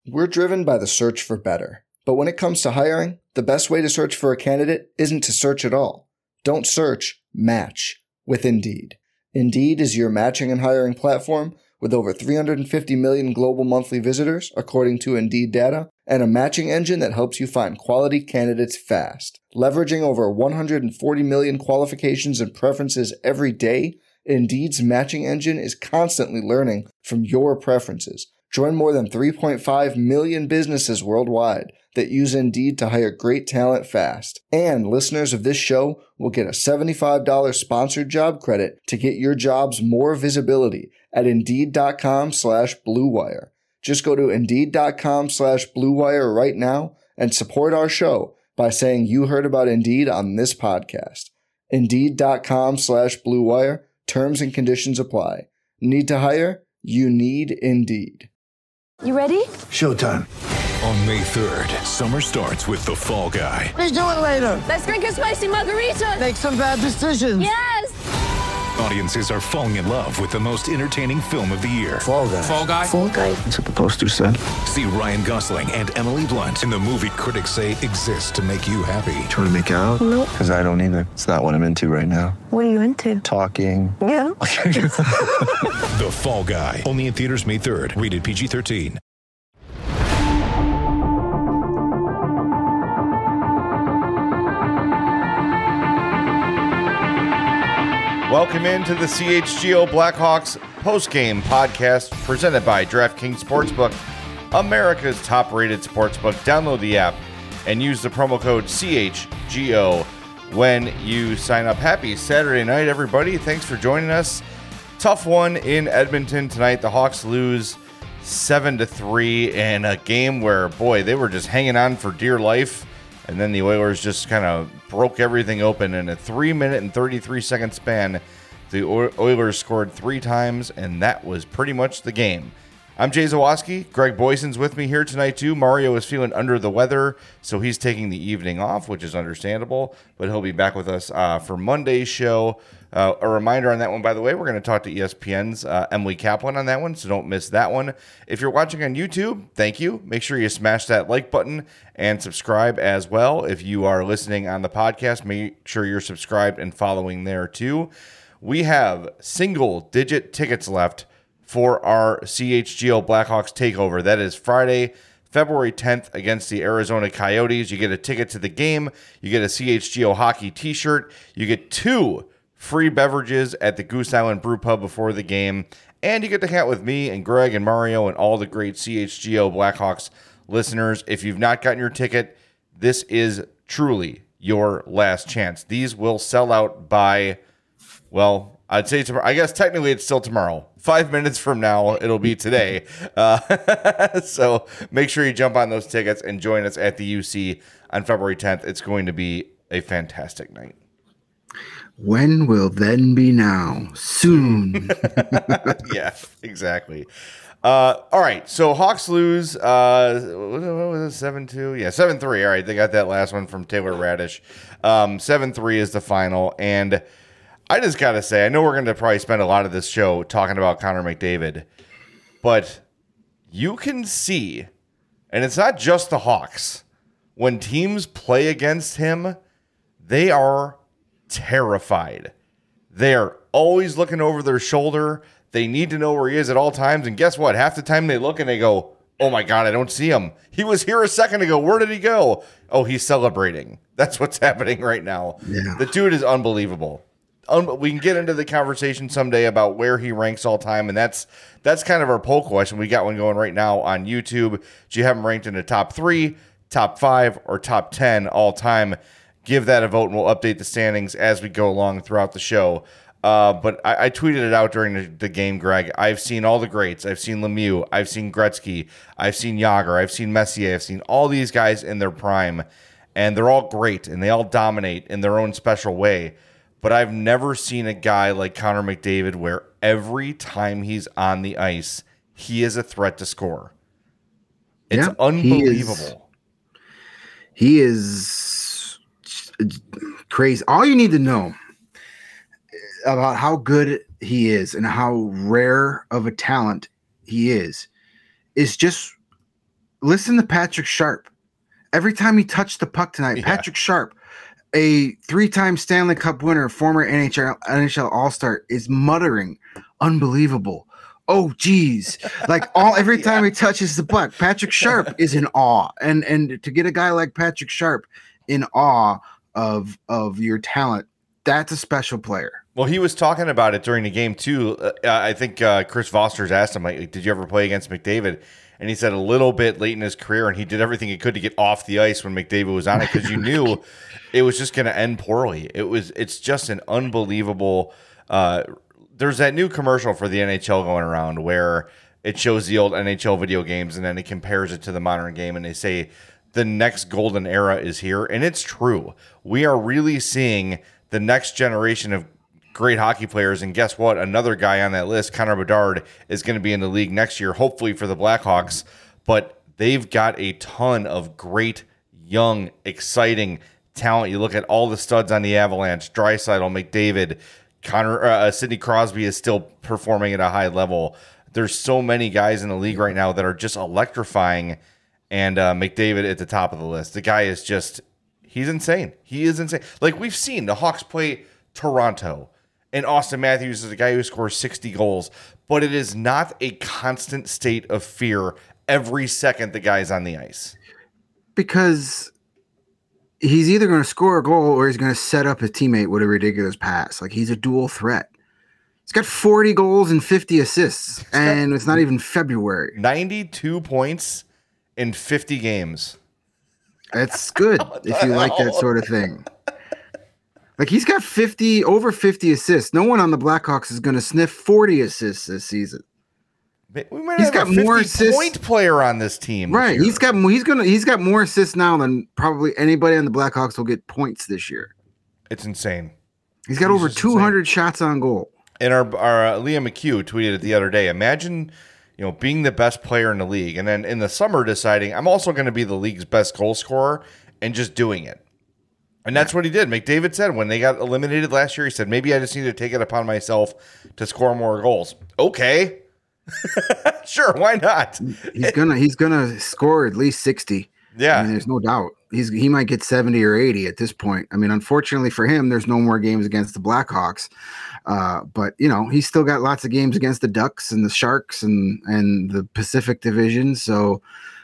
We're driven by the search for better. But when it comes to hiring, the best way to search for a candidate isn't to search at all. Don't search, match with Indeed. Indeed is your matching and hiring platform with over 350 million global monthly visitors, according to Indeed data, and a matching engine that helps you find quality candidates fast. Leveraging over 140 million qualifications and preferences every day, Indeed's matching engine is constantly learning from your preferences. Join more than 3.5 million businesses worldwide that use Indeed to hire great talent fast. And listeners of this show will get a $75 sponsored job credit to get your jobs more visibility at Indeed.com/Blue Wire. Just go to Indeed.com/Blue Wire right now and support our show by saying you heard about Indeed on this podcast. Indeed.com/Blue Wire. Terms and conditions apply. Need to hire? You need Indeed. You ready? Showtime. On May 3rd, summer starts with The Fall Guy. Let's do it later. Let's drink a spicy margarita. Make some bad decisions. Yes! Audiences are falling in love with the most entertaining film of the year. Fall Guy. Fall Guy? Fall Guy. That's what the poster said. See Ryan Gosling and Emily Blunt in the movie critics say exists to make you happy. Trying to make it out? Nope. Because I don't either. It's not what I'm into right now. What are you into? Talking. Yeah. The Fall Guy. Only in theaters May 3rd. Rated PG-13. Welcome into the CHGO Blackhawks postgame podcast presented by DraftKings Sportsbook, America's top-rated sportsbook. Download the app and use the promo code CHGO when you sign up. Happy Saturday night, everybody. Thanks for joining us. Tough one in Edmonton tonight. The Hawks lose 7-3 in a game where, boy, they were just hanging on for dear life. And then the Oilers just kind of broke everything open. In a 3-minute and 33-second span, the Oilers scored 3 times, and that was pretty much the game. I'm Jay Zawoski. Greg Boyson's with me here tonight, too. Mario is feeling under the weather, so he's taking the evening off, which is understandable. But he'll be back with us for Monday's show. A reminder on that one, by the way, we're going to talk to ESPN's Emily Kaplan on that one, so don't miss that one. If you're watching on YouTube, thank you. Make sure you smash that like button and subscribe as well. If you are listening on the podcast, make sure you're subscribed and following there too. We have single-digit tickets left for our CHGO Blackhawks takeover. That is Friday, February 10th against the Arizona Coyotes. You get a ticket to the game. You get a CHGO hockey t-shirt. You get 2 free beverages at the Goose Island Brew Pub before the game. And you get to hang out with me and Greg and Mario and all the great CHGO Blackhawks listeners. If you've not gotten your ticket, this is truly your last chance. These will sell out by, well, I'd say tomorrow. I guess technically it's still tomorrow. 5 minutes from now, it'll be today. So make sure you jump on those tickets and join us at the UC on February 10th. It's going to be a fantastic night. When will then be now? Soon. Yeah, exactly. All right, so Hawks lose, what was it, 7-2? Yeah, 7-3. All right, they got that last one from Taylor Radish. 7-3 is the final, and I just got to say, I know we're going to probably spend a lot of this show talking about Connor McDavid, but you can see, and it's not just the Hawks, when teams play against him, they are terrified. They're always looking over their shoulder. They need to know where he is at all times. And guess what? Half the time they look and they go, oh my God, I don't see him. He was here a second ago. Where did he go? Oh, he's celebrating. That's what's happening right now. Yeah. The dude is unbelievable. We can get into the conversation someday about where he ranks all time. And that's kind of our poll question. We got one going right now on YouTube. Do you have him ranked in the top 3, top 5, or top 10 all time? Give that a vote, and we'll update the standings as we go along throughout the show. But I tweeted it out during the game, Greg. I've seen all the greats. I've seen Lemieux. I've seen Gretzky. I've seen Jagr. I've seen Messier. I've seen all these guys in their prime, and they're all great, and they all dominate in their own special way. But I've never seen a guy like Connor McDavid where every time he's on the ice, he is a threat to score. It's unbelievable. He is crazy. All you need to know about how good he is and how rare of a talent he is just listen to Patrick Sharp. Every time he touched the puck tonight, Patrick Sharp, a 3-time Stanley Cup winner, former NHL All-Star, is muttering, "Unbelievable. Oh, geez." Like every time he touches the puck, Patrick Sharp is in awe. And to get a guy like Patrick Sharp in awe of your talent, that's a special player. Well, he was talking about it during the game too. I think Chris Foster's asked him, like, "Did you ever play against McDavid?" And he said a little bit late in his career, and he did everything he could to get off the ice when McDavid was on it, because you knew it was just going to end poorly. It's just an unbelievable. There's that new commercial for the NHL going around where it shows the old NHL video games and then it compares it to the modern game, and they say the next golden era is here, and it's true. We are really seeing the next generation of great hockey players, and guess what? Another guy on that list, Connor Bedard, is going to be in the league next year, hopefully for the Blackhawks. But they've got a ton of great, young, exciting talent. You look at all the studs on the Avalanche: Draisaitl, McDavid, Sidney Crosby is still performing at a high level. There's so many guys in the league right now that are just electrifying, and McDavid at the top of the list. The guy is just, he's insane. He is insane. Like, we've seen the Hawks play Toronto, and Austin Matthews is a guy who scores 60 goals, but it is not a constant state of fear every second the guy's on the ice. Because he's either going to score a goal or he's going to set up his teammate with a ridiculous pass. Like, he's a dual threat. He's got 40 goals and 50 assists, and it's not even February. 92 points in 50 games. That's good if you like that sort of thing. Like, he's got over 50 assists. No one on the Blackhawks is going to sniff 40 assists this season. We might have got a 50-point player on this team. Right. He's got more assists now than probably anybody on the Blackhawks will get points this year. It's insane. He's got over 200 shots on goal. And our Liam McHugh tweeted it the other day. Imagine, being the best player in the league, and then in the summer deciding, I'm also going to be the league's best goal scorer, and just doing it. And that's what he did. McDavid said when they got eliminated last year, he said, maybe I just need to take it upon myself to score more goals. Okay. Sure, why not? He's gonna score at least 60. Yeah. I mean, there's no doubt. He might get 70 or 80 at this point. I mean, unfortunately for him, there's no more games against the Blackhawks. But he's still got lots of games against the Ducks and the Sharks and the Pacific Division. So,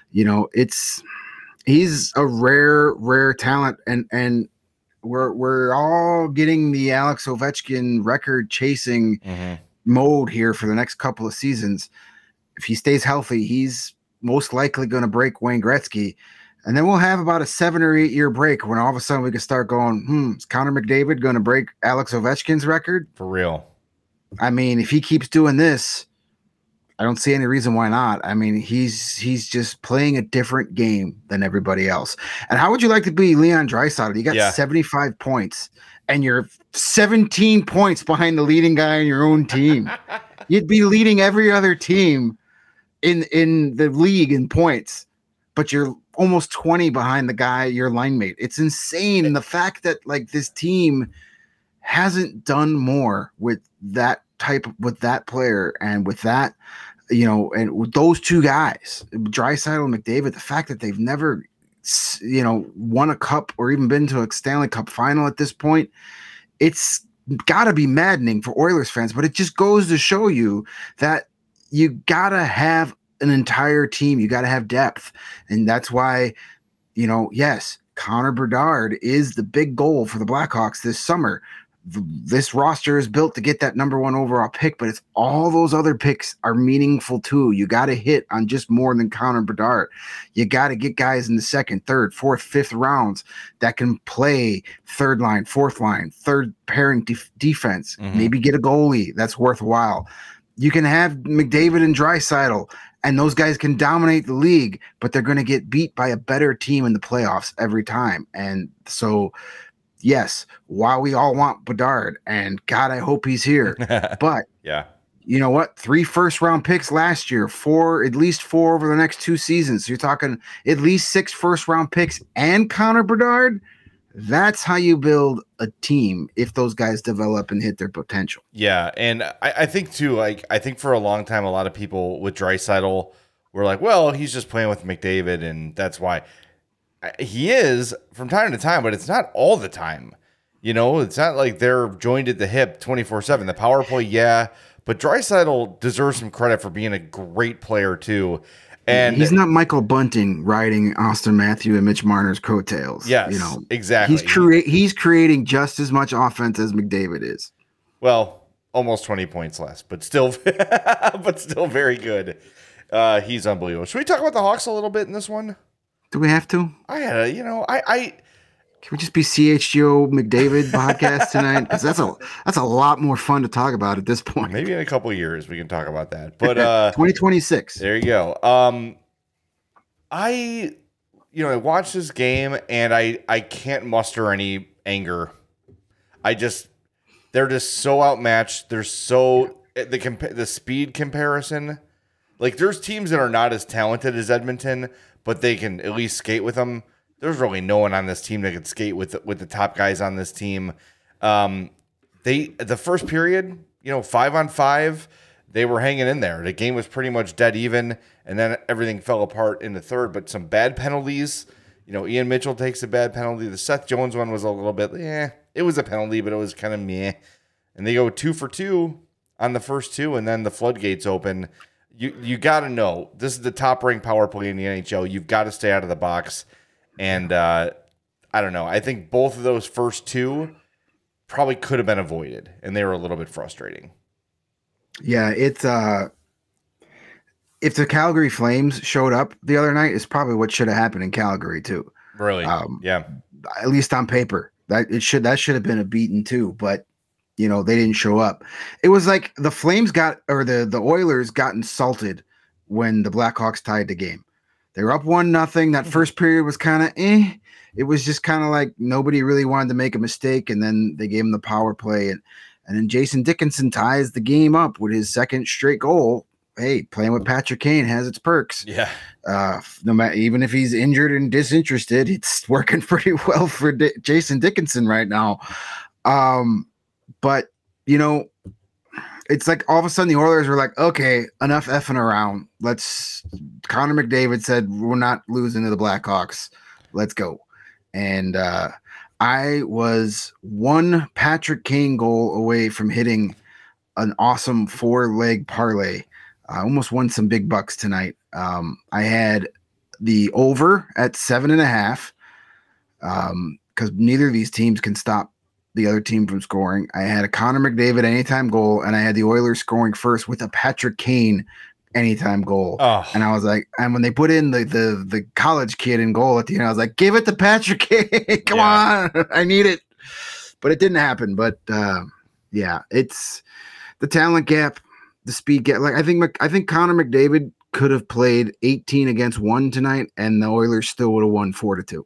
he's a rare talent, and we're all getting the Alex Ovechkin record chasing mode here for the next couple of seasons. If he stays healthy, he's most likely going to break Wayne Gretzky, and then we'll have about a 7 or 8 year break when all of a sudden we can start going, is Connor McDavid going to break Alex Ovechkin's record? For real. I mean, if he keeps doing this, I don't see any reason why not. I mean, he's just playing a different game than everybody else. And how would you like to be Leon Draisaitl? You got 75 points, and you're 17 points behind the leading guy on your own team. You'd be leading every other team in the league in points, but you're almost 20 behind the guy, your line mate. It's insane. The fact that this team hasn't done more with that player and with that, and with those two guys, Draisaitl and McDavid, the fact that they've never, won a cup or even been to a Stanley Cup final at this point, it's got to be maddening for Oilers fans. But it just goes to show you that you got to have an entire team. You got to have depth. And that's why, yes, Connor Bedard is the big goal for the Blackhawks this summer. This roster is built to get that number 1 overall pick, but it's all those other picks are meaningful too. You got to hit on just more than Connor Bedard. You got to get guys in the 2nd, 3rd, 4th, 5th rounds that can play 3rd line, 4th line, 3rd pairing defense. Maybe get a goalie that's worthwhile. You can have McDavid and Draisaitl, and those guys can dominate the league, but they're going to get beat by a better team in the playoffs every time. And so, yes, while we all want Bedard, and God, I hope he's here, but yeah, you know what? 3 first-round picks last year, at least 4 over the next 2 seasons. So you're talking at least 6 first-round picks and Connor Bedard. That's how you build a team if those guys develop and hit their potential. Yeah, and I think too, I think for a long time, a lot of people with Draisaitl we're like, well, he's just playing with McDavid, and that's why. He is from time to time, but it's not all the time. It's not like they're joined at the hip 24/7. The power play, yeah, but Draisaitl deserves some credit for being a great player too. And he's not Michael Bunting riding Austin Matthews and Mitch Marner's coattails. Yes, exactly. He's creating just as much offense as McDavid is. Well, almost 20 points less, but still very good. He's unbelievable. Should we talk about the Hawks a little bit in this one? Do we have to? Can we just be CHGO McDavid podcast tonight? Because that's a lot more fun to talk about at this point. Maybe in a couple of years we can talk about that. But 2026. There you go. I watched this game and I can't muster any anger. They're just so outmatched. They're so the speed comparison. Like there's teams that are not as talented as Edmonton, but they can at least skate with them. There's really no one on this team that could skate with the top guys on this team. The first period, 5-on-5, they were hanging in there. The game was pretty much dead even, and then everything fell apart in the third. But some bad penalties. Ian Mitchell takes a bad penalty. The Seth Jones one was a little bit, it was a penalty, but it was kind of meh. And they go 2 for 2 on the first two, and then the floodgates open. You got to know, this is the top-ranked power play in the NHL. You've got to stay out of the box. And I don't know. I think both of those first two probably could have been avoided, and they were a little bit frustrating. Yeah, it's if the Calgary Flames showed up the other night, it's probably what should have happened in Calgary too. Really? Yeah. At least on paper, that should have been a beating too, but they didn't show up. It was like the Flames the Oilers got insulted when the Blackhawks tied the game. They were up 1-0. That first period was kind of It was just kind of like nobody really wanted to make a mistake, and then they gave him the power play, and then Jason Dickinson ties the game up with his second straight goal. Hey, playing with Patrick Kane has its perks. Yeah. No matter, even if he's injured and disinterested, it's working pretty well for Jason Dickinson right now. But it's like all of a sudden the Oilers were like, okay, enough effing around. Connor McDavid said, we're not losing to the Blackhawks. Let's go. And I was one Patrick Kane goal away from hitting an awesome 4-leg parlay. I almost won some big bucks tonight. I had the over at 7.5 because neither of these teams can stop the other team from scoring. I had a Connor McDavid anytime goal, and I had the Oilers scoring first with a Patrick Kane anytime goal. Oh. And I was like, and when they put in the college kid in goal at the end, I was like, give it to Patrick Kane. Come on. I need it. But it didn't happen. But it's the talent gap, the speed gap. Like I think Connor McDavid could have played 18 against 1 tonight, and the Oilers still would have won 4-2.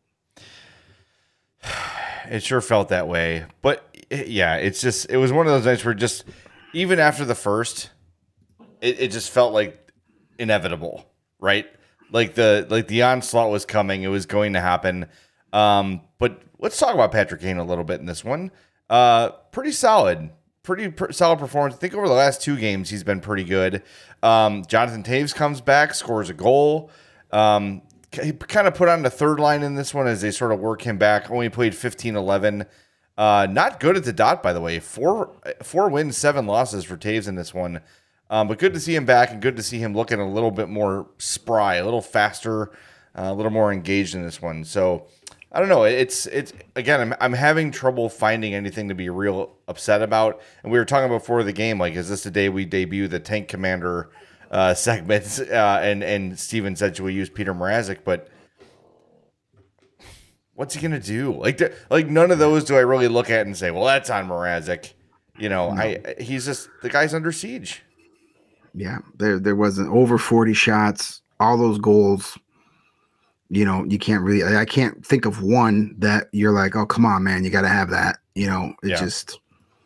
It sure felt that way. But yeah, it was one of those nights where just even after the first, it just felt like inevitable, right? Like the onslaught was coming. It was going to happen. But let's talk about Patrick Kane a little bit in this one. Pretty solid performance. I think over the last 2 games, he's been pretty good. Jonathan Toews comes back, scores a goal. He kind of put on the third line in this one as they sort of work him back. Only played 15-11. Not good at the dot, by the way. 4 wins, 7 losses for Toews in this one. But good to see him back and good to see him looking a little bit more spry, a little faster, a little more engaged in this one. So I don't know. It's again, I'm having trouble finding anything to be real upset about. And we were talking before the game, like, is this the day we debut the Tank Commander segments? And Steven said, should we use Peter Mrazek? But what's he gonna do? Like none of those do I really look at and say, well, that's on Mrazek. He's just, the guy's under siege. Yeah, there wasn't over 40 shots, all those goals. You can't really, I can't think of one that you're like, oh, come on, man, you got to have that. Just,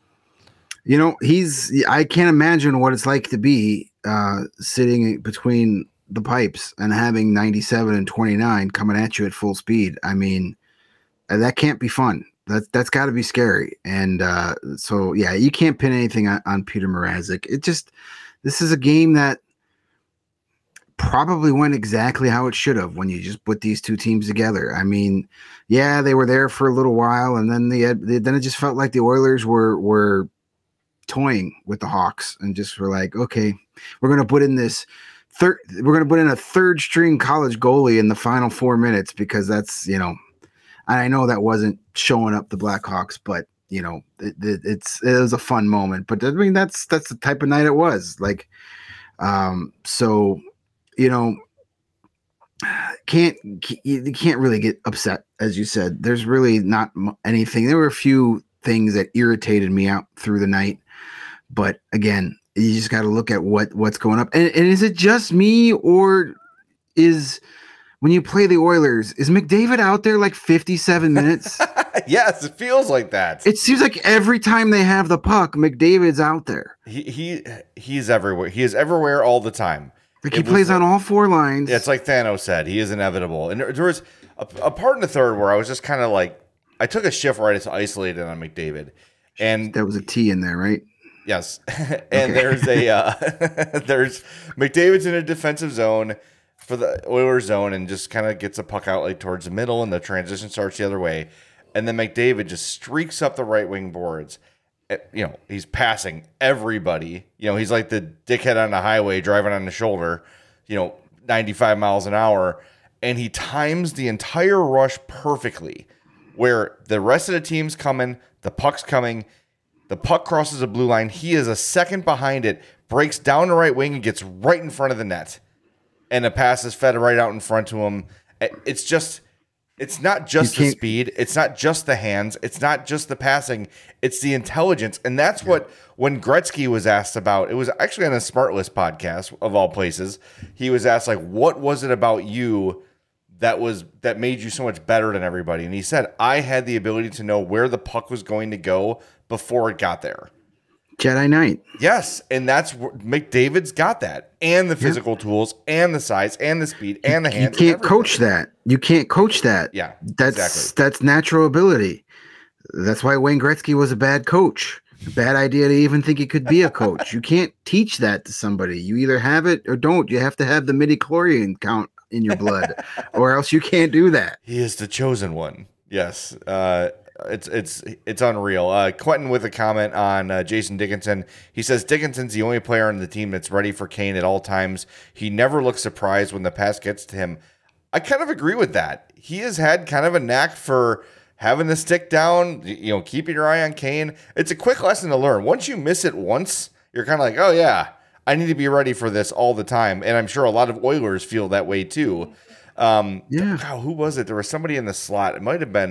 I can't imagine what it's like to be sitting between the pipes and having 97 and 29 coming at you at full speed. I mean, that can't be fun. That's got to be scary. And so, yeah, you can't pin anything on Peter Mrazek. This is a game that probably went exactly how it should have when you just put these two teams together. I mean, yeah, they were there for a little while, and then then it just felt like the Oilers were toying with the Hawks and just were like, okay, we're going to put in a third string college goalie in the final 4 minutes because that's, you know, I know that wasn't showing up the Blackhawks, but you know, it was a fun moment. But I mean, that's the type of night it was. Like, so, you know, you can't really get upset, as you said. There's really not anything. There were a few things that irritated me out through the night, but again, you just got to look at what's going up. And is it just me, or is when you play the Oilers, is McDavid out there like 57 minutes? Yes, it feels like that. It seems like every time they have the puck, McDavid's out there. He's everywhere. He is everywhere all the time. Like he plays on all four lines. It's like Thanos said. He is inevitable. And there was a part in the third where I was just kind of like, I took a shift where I just isolated on McDavid. And there was a T in there, right? Yes. And there's there's McDavid's in a defensive zone for the Oilers zone and just kind of gets a puck out like towards the middle, and the transition starts the other way. And then McDavid just streaks up the right wing boards. You know, he's passing everybody. You know, he's like the dickhead on the highway driving on the shoulder, 95 miles an hour. And he times the entire rush perfectly, where the rest of the team's coming, the puck's coming, the puck crosses the blue line. He is a second behind it, breaks down the right wing and gets right in front of the net. And the pass is fed right out in front to him. It's not just the speed. It's not just the hands. It's not just the passing. It's the intelligence. And that's what, when Gretzky was asked about, it was actually on a Smartless podcast of all places. He was asked, like, what was it about you that made you so much better than everybody? And he said, I had the ability to know where the puck was going to go before it got there. Jedi Knight. Yes, and that's McDavid's got that, and the physical tools, and the size, and the speed, and the hands. You can't coach that. You can't coach that. Yeah, that's natural ability. That's why Wayne Gretzky was a bad coach. A bad idea to even think he could be a coach. You can't teach that to somebody. You either have it or don't. You have to have the midichlorian count in your blood, or else you can't do that. He is the chosen one. Yes. It's unreal. Quentin with a comment on Jason Dickinson. He says Dickinson's the only player on the team that's ready for Kane at all times. He never looks surprised when the pass gets to him. I kind of agree with that. He has had kind of a knack for having the stick down, keeping your eye on Kane. It's a quick lesson to learn. Once you miss it once, you're kind of like, oh yeah, I need to be ready for this all the time. And I'm sure a lot of Oilers feel that way too. God, who was it? There was somebody in the slot. It might have been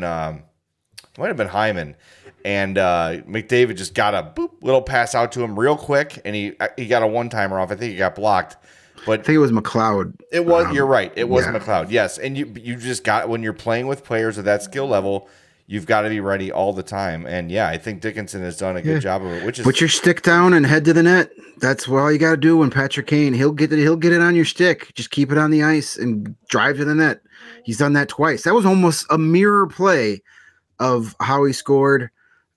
Hyman, and McDavid just got a little pass out to him real quick, and he got a one-timer off. I think he got blocked, but I think it was McLeod. It was. You're right. It was McLeod. Yes, and you just got, when you're playing with players at that skill level, you've got to be ready all the time. And yeah, I think Dickinson has done a good job of it. Which is put your stick down and head to the net. That's all you got to do when Patrick Kane. He'll get it on your stick. Just keep it on the ice and drive to the net. He's done that twice. That was almost a mirror play of how he scored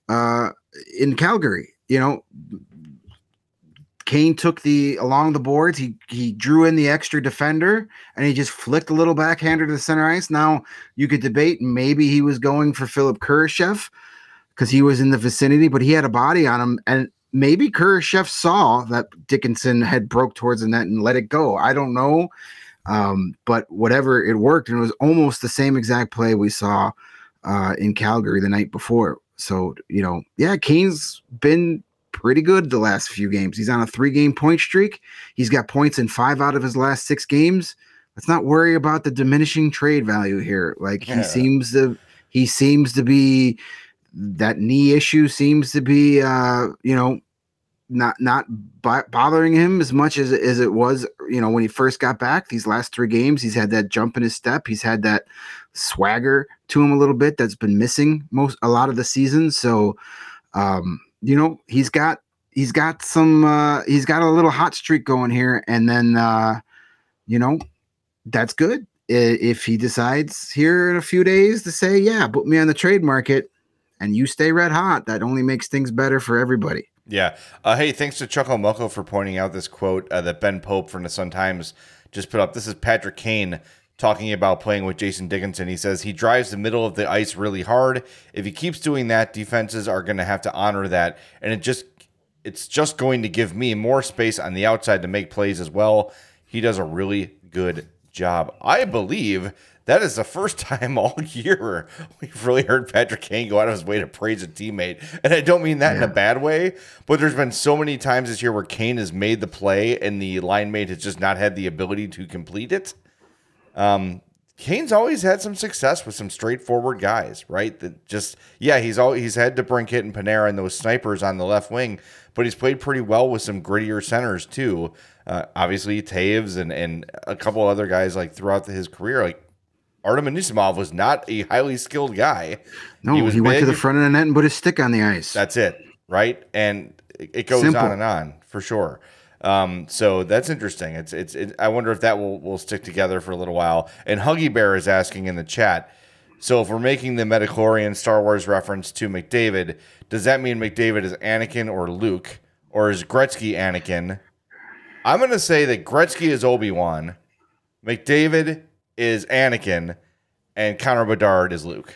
in Calgary. Kane took along the boards. He drew in the extra defender, and he just flicked a little backhander to the center ice. Now you could debate maybe he was going for Philip Kurashev because he was in the vicinity, but he had a body on him, and maybe Kurashev saw that Dickinson had broke towards the net and let it go. I don't know, but whatever, it worked, and it was almost the same exact play we saw in Calgary the night before. So, Kane's been pretty good the last few games. He's on a 3-game point streak. He's got points in 5 out of his last 6 games. Let's not worry about the diminishing trade value here. Like he seems to be, that knee issue seems to be, not bothering him as much as it was, when he first got back. These last 3 games, he's had that jump in his step. He's had that swagger to him a little bit that's been missing a lot of the season. So, he's got a little hot streak going here, and then that's good. If he decides here in a few days to say, yeah, put me on the trade market and you stay red hot, that only makes things better for everybody. Yeah. Hey, thanks to Chuckle Mucko for pointing out this quote that Ben Pope from the Sun-Times just put up. This is Patrick Kane talking about playing with Jason Dickinson. He says he drives the middle of the ice really hard. If he keeps doing that, defenses are going to have to honor that. And it's just going to give me more space on the outside to make plays as well. He does a really good job. I believe that is the first time all year we've really heard Patrick Kane go out of his way to praise a teammate. And I don't mean that in a bad way, but there's been so many times this year where Kane has made the play and the line mate has just not had the ability to complete it. Kane's always had some success with some straightforward guys, right? That just, he's had DeBrincat and Panera and those snipers on the left wing, but he's played pretty well with some grittier centers too. Obviously Taves and a couple other guys like throughout his career. Like Artem Anisimov was not a highly skilled guy. No, he went to the front of the net and put his stick on the ice. That's it, right? And it goes on and on for sure. So that's interesting. I wonder if that will stick together for a little while. And Huggy Bear is asking in the chat, so if we're making the Metachlorian Star Wars reference to McDavid, does that mean McDavid is Anakin or Luke? Or is Gretzky Anakin? I'm going to say that Gretzky is Obi-Wan, McDavid is Anakin, and Connor Bedard is Luke.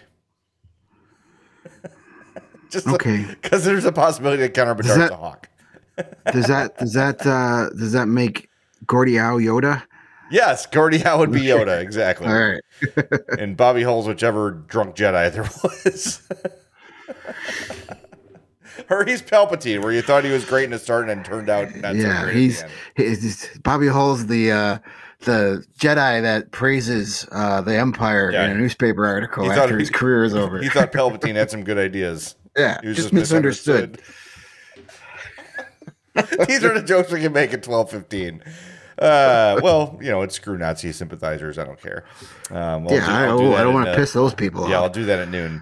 Just okay. Because there's a possibility that Connor Bedard's a Hawk. Does that make Gordie Howe Yoda? Yes, Gordie Howe would be Yoda, exactly. All right. And Bobby Hull's whichever drunk Jedi there was. Or he's Palpatine, where you thought he was great in the start and turned out not so great. He's Bobby Hull's the Jedi that praises the Empire in a newspaper article after his career is over. He thought Palpatine had some good ideas. Yeah, he was just misunderstood. These are the jokes we can make at 12:15. Well, it's screw Nazi sympathizers. I don't care. I don't want to piss those people off. Yeah, I'll do that at noon.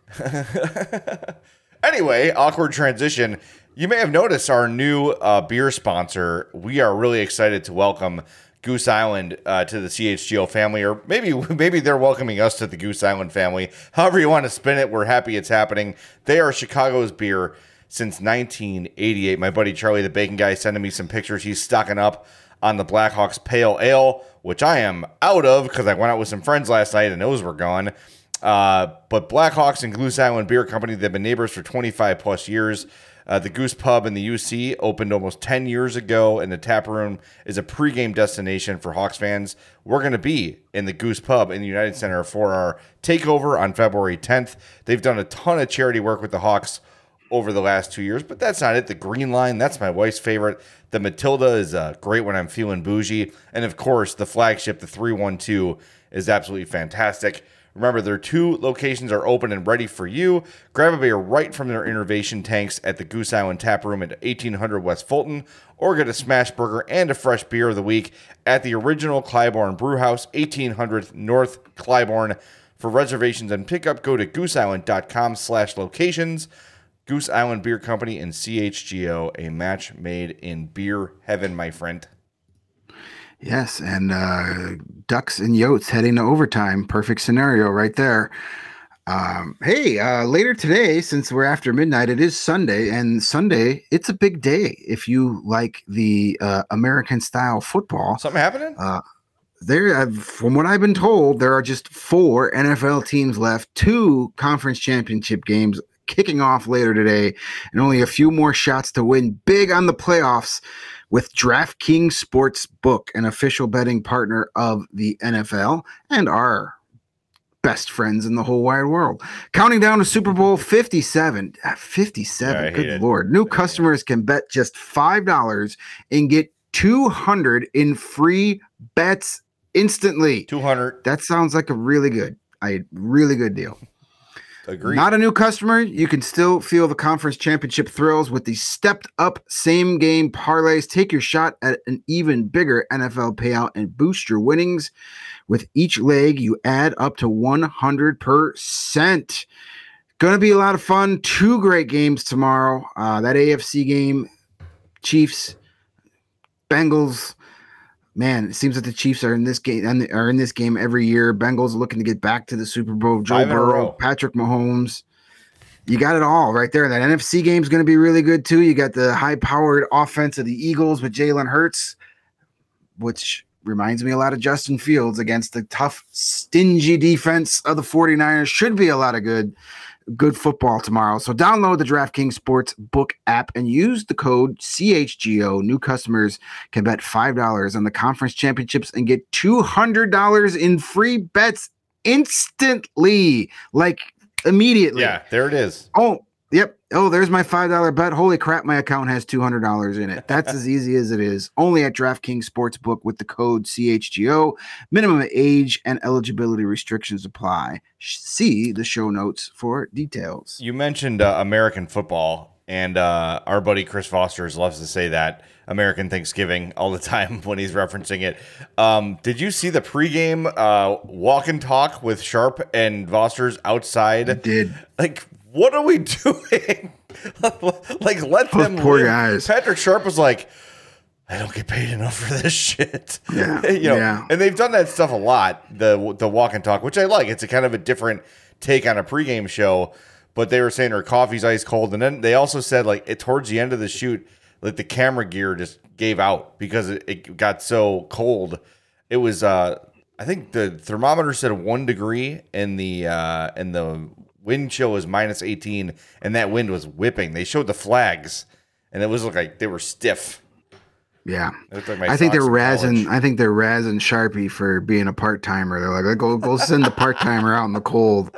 Anyway, awkward transition. You may have noticed our new beer sponsor. We are really excited to welcome Goose Island to the CHGO family, or maybe they're welcoming us to the Goose Island family. However you want to spin it, we're happy it's happening. They are Chicago's beer since 1988. My buddy Charlie, the bacon guy, sending me some pictures. He's stocking up on the Blackhawks Pale Ale, which I am out of because I went out with some friends last night and those were gone. But Blackhawks and Goose Island Beer Company, they've been neighbors for 25 plus years. The Goose Pub in the UC opened almost 10 years ago, and the tap room is a pregame destination for Hawks fans. We're going to be in the Goose Pub in the United Center for our takeover on February 10th. They've done a ton of charity work with the Hawks over the last 2 years, but that's not it. The Green Line, that's my wife's favorite. The Matilda is great when I'm feeling bougie. And of course, the flagship, the 312, is absolutely fantastic. Remember, their 2 locations are open and ready for you. Grab a beer right from their innovation tanks at the Goose Island Tap Room at 1800 West Fulton, or get a smash burger and a fresh beer of the week at the original Clybourne Brewhouse, 1800 North Clybourne. For reservations and pickup, go to gooseisland.com/locations. Goose Island Beer Company and CHGO, a match made in beer heaven, my friend. Yes, and Ducks and Yotes heading to overtime. Perfect scenario right there. Later today, since we're after midnight, it is Sunday, and Sunday, it's a big day if you like the American-style football. Something happening? From what I've been told, there are just 4 NFL teams left, 2 conference championship games kicking off later today, and only a few more shots to win big on the playoffs with DraftKings Sportsbook, an official betting partner of the NFL and our best friends in the whole wide world. Counting down to Super Bowl 57. 57, good Lord. New customers can bet just $5 and get $200 in free bets instantly. 200. That sounds like a really good deal. Agreed. Not a new customer, you can still feel the conference championship thrills with the stepped up same game parlays. Take your shot at an even bigger NFL payout and boost your winnings. With each leg, you add up to 100%. Going to be a lot of fun. 2 great games tomorrow. That AFC game, Chiefs, Bengals. Man, it seems that the Chiefs are in this game every year. Bengals looking to get back to the Super Bowl. Joe Burrow, Patrick Mahomes. You got it all right there. That NFC game is going to be really good too. You got the high-powered offense of the Eagles with Jalen Hurts, which reminds me a lot of Justin Fields against the tough, stingy defense of the 49ers. Should be a lot of good football tomorrow. So download the DraftKings Sportsbook app and use the code CHGO. New customers can bet $5 on the conference championships and get $200 in free bets instantly, like immediately. Yeah, there it is. Oh, yep. Oh, there's my $5 bet. Holy crap, my account has $200 in it. That's as easy as it is. Only at DraftKings Sportsbook with the code CHGO. Minimum age and eligibility restrictions apply. See the show notes for details. You mentioned American football, and our buddy Chris Foster loves to say that American Thanksgiving all the time when he's referencing it. Did you see the pregame walk and talk with Sharp and Foster's outside? I did. Like, what are we doing? Like, let them poor live. guys. Patrick Sharp was like, I don't get paid enough for this shit. Yeah, yeah. And they've done that stuff a lot, the walk and talk, which I like. It's a kind of a different take on a pregame show. But they were saying her coffee's ice cold. And then they also said, like, towards the end of the shoot, like, the camera gear just gave out because it got so cold. It was, I think the thermometer said 1 degree, and the wind chill was -18, and that wind was whipping. They showed the flags, and it was like they were stiff. Yeah, like I think they're razzing. I think they're razzing Sharpie for being a part timer. They're like, go send the part timer out in the cold.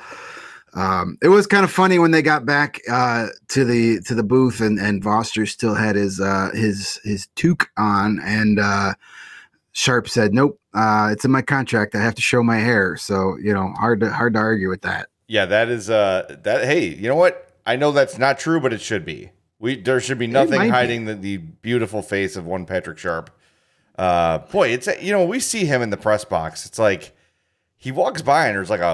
It was kind of funny when they got back to the booth, and Foster still had his toque on, and Sharp said, "Nope, it's in my contract. I have to show my hair." So hard to argue with that. Yeah, that is that. Hey, you know what? I know that's not true, but it should be. There should be nothing hiding the beautiful face of one Patrick Sharp. Boy, it's we see him in the press box. It's like he walks by and there's like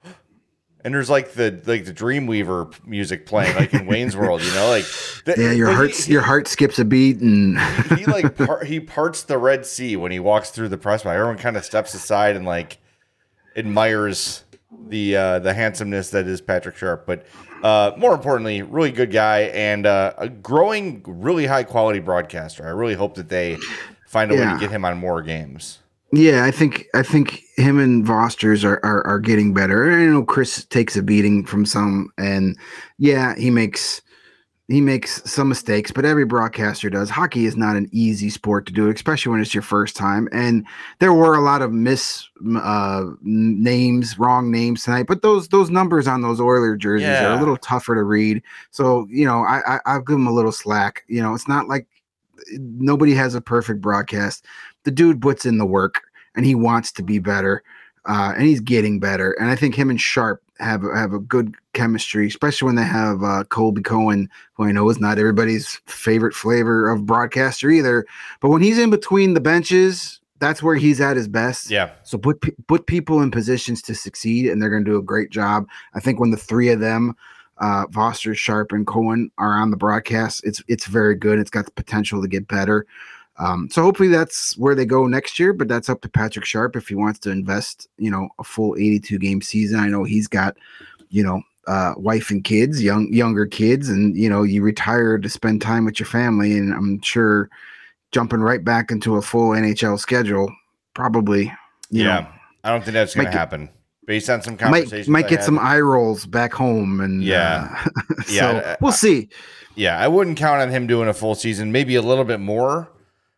the Dreamweaver music playing, like in Wayne's World. Your heart skips a beat, and he parts the Red Sea when he walks through the press box. Everyone kind of steps aside and like admires the handsomeness that is Patrick Sharp, but more importantly, really good guy and a growing, really high quality broadcaster. I really hope that they find a way to get him on more games. Yeah, I think him and Foster's are getting better. I know Chris takes a beating from some, and he makes some mistakes, but every broadcaster does. Hockey is not an easy sport to do, especially when it's your first time. And there were a lot of wrong names tonight, but those numbers on those Oilers jerseys are a little tougher to read. So, I'll give them a little slack. It's not like nobody has a perfect broadcast. The dude puts in the work and he wants to be better. And he's getting better. And I think him and Sharp have a good chemistry, especially when they have Colby Cohen, who I know is not everybody's favorite flavor of broadcaster either. But when he's in between the benches, that's where he's at his best. Yeah. So put people in positions to succeed, and they're going to do a great job. I think when the three of them, Foster, Sharp, and Cohen, are on the broadcast, it's very good. It's got the potential to get better. So hopefully that's where they go next year, but that's up to Patrick Sharp if he wants to invest, a full 82 game season. I know he's got, wife and kids, younger kids, and, you retire to spend time with your family. And I'm sure jumping right back into a full NHL schedule, probably, I don't think that's going to happen based on some conversations. Might get some eye rolls back home. And so we'll see. Yeah. I wouldn't count on him doing a full season, maybe a little bit more.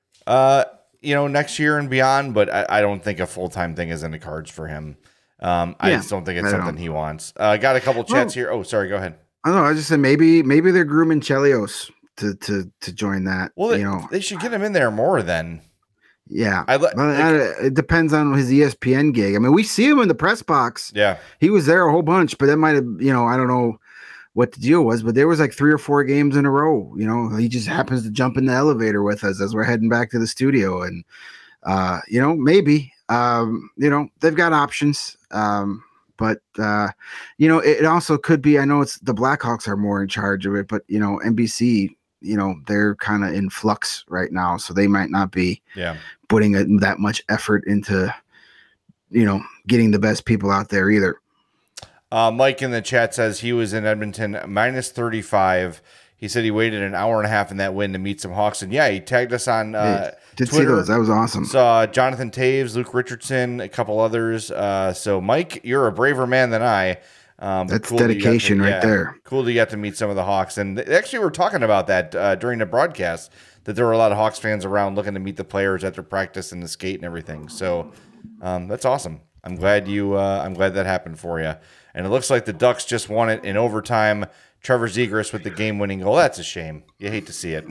Next year and beyond, but I don't think a full-time thing is in the cards for him. I just don't think it's something he wants. Got a couple chats here. Oh, sorry. Go ahead. I don't know. I just said maybe they're grooming Chelios to join that. Well, they should get him in there more then. Yeah. It depends on his ESPN gig. I mean, we see him in the press box. Yeah. He was there a whole bunch, but that might have, I don't know what the deal was, but there was like 3 or 4 games in a row. He just happens to jump in the elevator with us as we're heading back to the studio. And, maybe, they've got options. But it also could be, I know it's the Blackhawks are more in charge of it, but, NBC, they're kind of in flux right now. So they might not be putting that much effort into, getting the best people out there either. Mike in the chat says he was in Edmonton, -35. He said he waited an hour and a half in that wind to meet some Hawks. And yeah, he tagged us on did Twitter. See those. That was awesome. Saw Jonathan Taves, Luke Richardson, a couple others. So Mike, you're a braver man than I. That's cool dedication right there. Cool to get to meet some of the Hawks. And actually, we're talking about that during the broadcast, that there were a lot of Hawks fans around looking to meet the players at their practice and the skate and everything. So that's awesome. I'm glad that happened for you. And it looks like the Ducks just won it in overtime. Trevor Zegras with the game-winning goal. That's a shame. You hate to see it.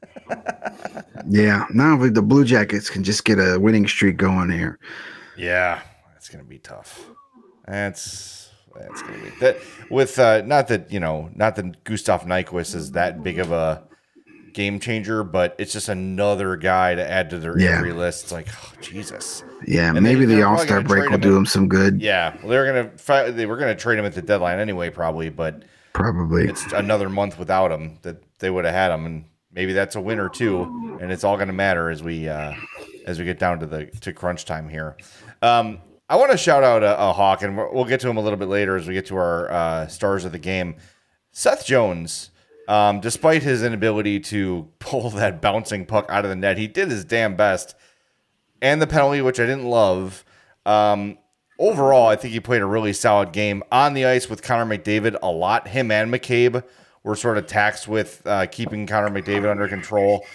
Yeah. Now the Blue Jackets can just get a winning streak going here. Yeah, that's going to be tough. That's going to be that with not that Gustav Nyquist is that big of a game changer, but it's just another guy to add to their injury list. It's like, oh, Jesus. Yeah, and maybe the All-Star break will do him some good. Yeah, well, they were gonna trade him at the deadline anyway, probably, but probably it's another month without him that they would have had him, and maybe that's a win or two, and it's all gonna matter as we get down to crunch time here. I want to shout out a Hawk, and we'll get to him a little bit later as we get to our stars of the game. Seth Jones, despite his inability to pull that bouncing puck out of the net, he did his damn best. And the penalty, which I didn't love. Overall, I think he played a really solid game on the ice with Connor McDavid a lot. Him and McCabe were sort of taxed with keeping Connor McDavid under control.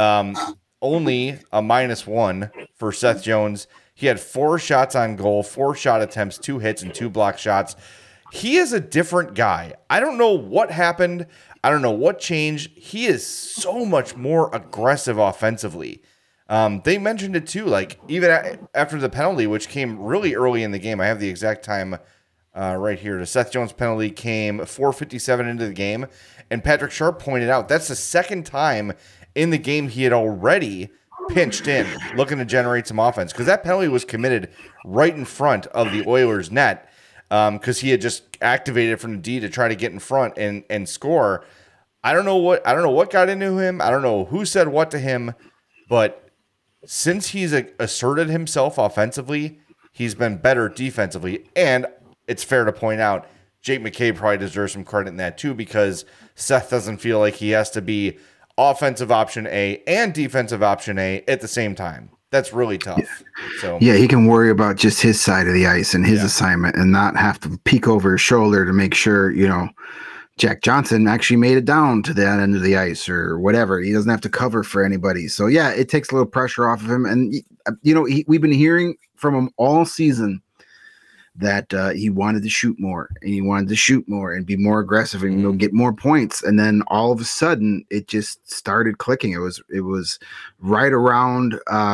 Only a -1 for Seth Jones. He had 4 shots on goal, 4 shot attempts, 2 hits, and 2 block shots. He is a different guy. I don't know what happened. I don't know what changed. He is so much more aggressive offensively. They mentioned it too, like even after the penalty, which came really early in the game. I have the exact time right here. The Seth Jones penalty came 4:57 into the game, and Patrick Sharp pointed out that's the second time in the game he had already pinched in, looking to generate some offense, because that penalty was committed right in front of the Oilers' net, because he had just activated from the D to try to get in front and score. I don't know what got into him. I don't know who said what to him, but since he's asserted himself offensively, he's been better defensively. And it's fair to point out, Jake McCabe probably deserves some credit in that too, because Seth doesn't feel like he has to be offensive option A and defensive option A at the same time. That's really tough. Yeah. So yeah, he can worry about just his side of the ice and his assignment and not have to peek over his shoulder to make sure, Jack Johnson actually made it down to that end of the ice or whatever. He doesn't have to cover for anybody. So yeah, it takes a little pressure off of him. And we've been hearing from him all season that he wanted to shoot more and he wanted to shoot more and be more aggressive and get more points. And then all of a sudden it just started clicking. It was right around,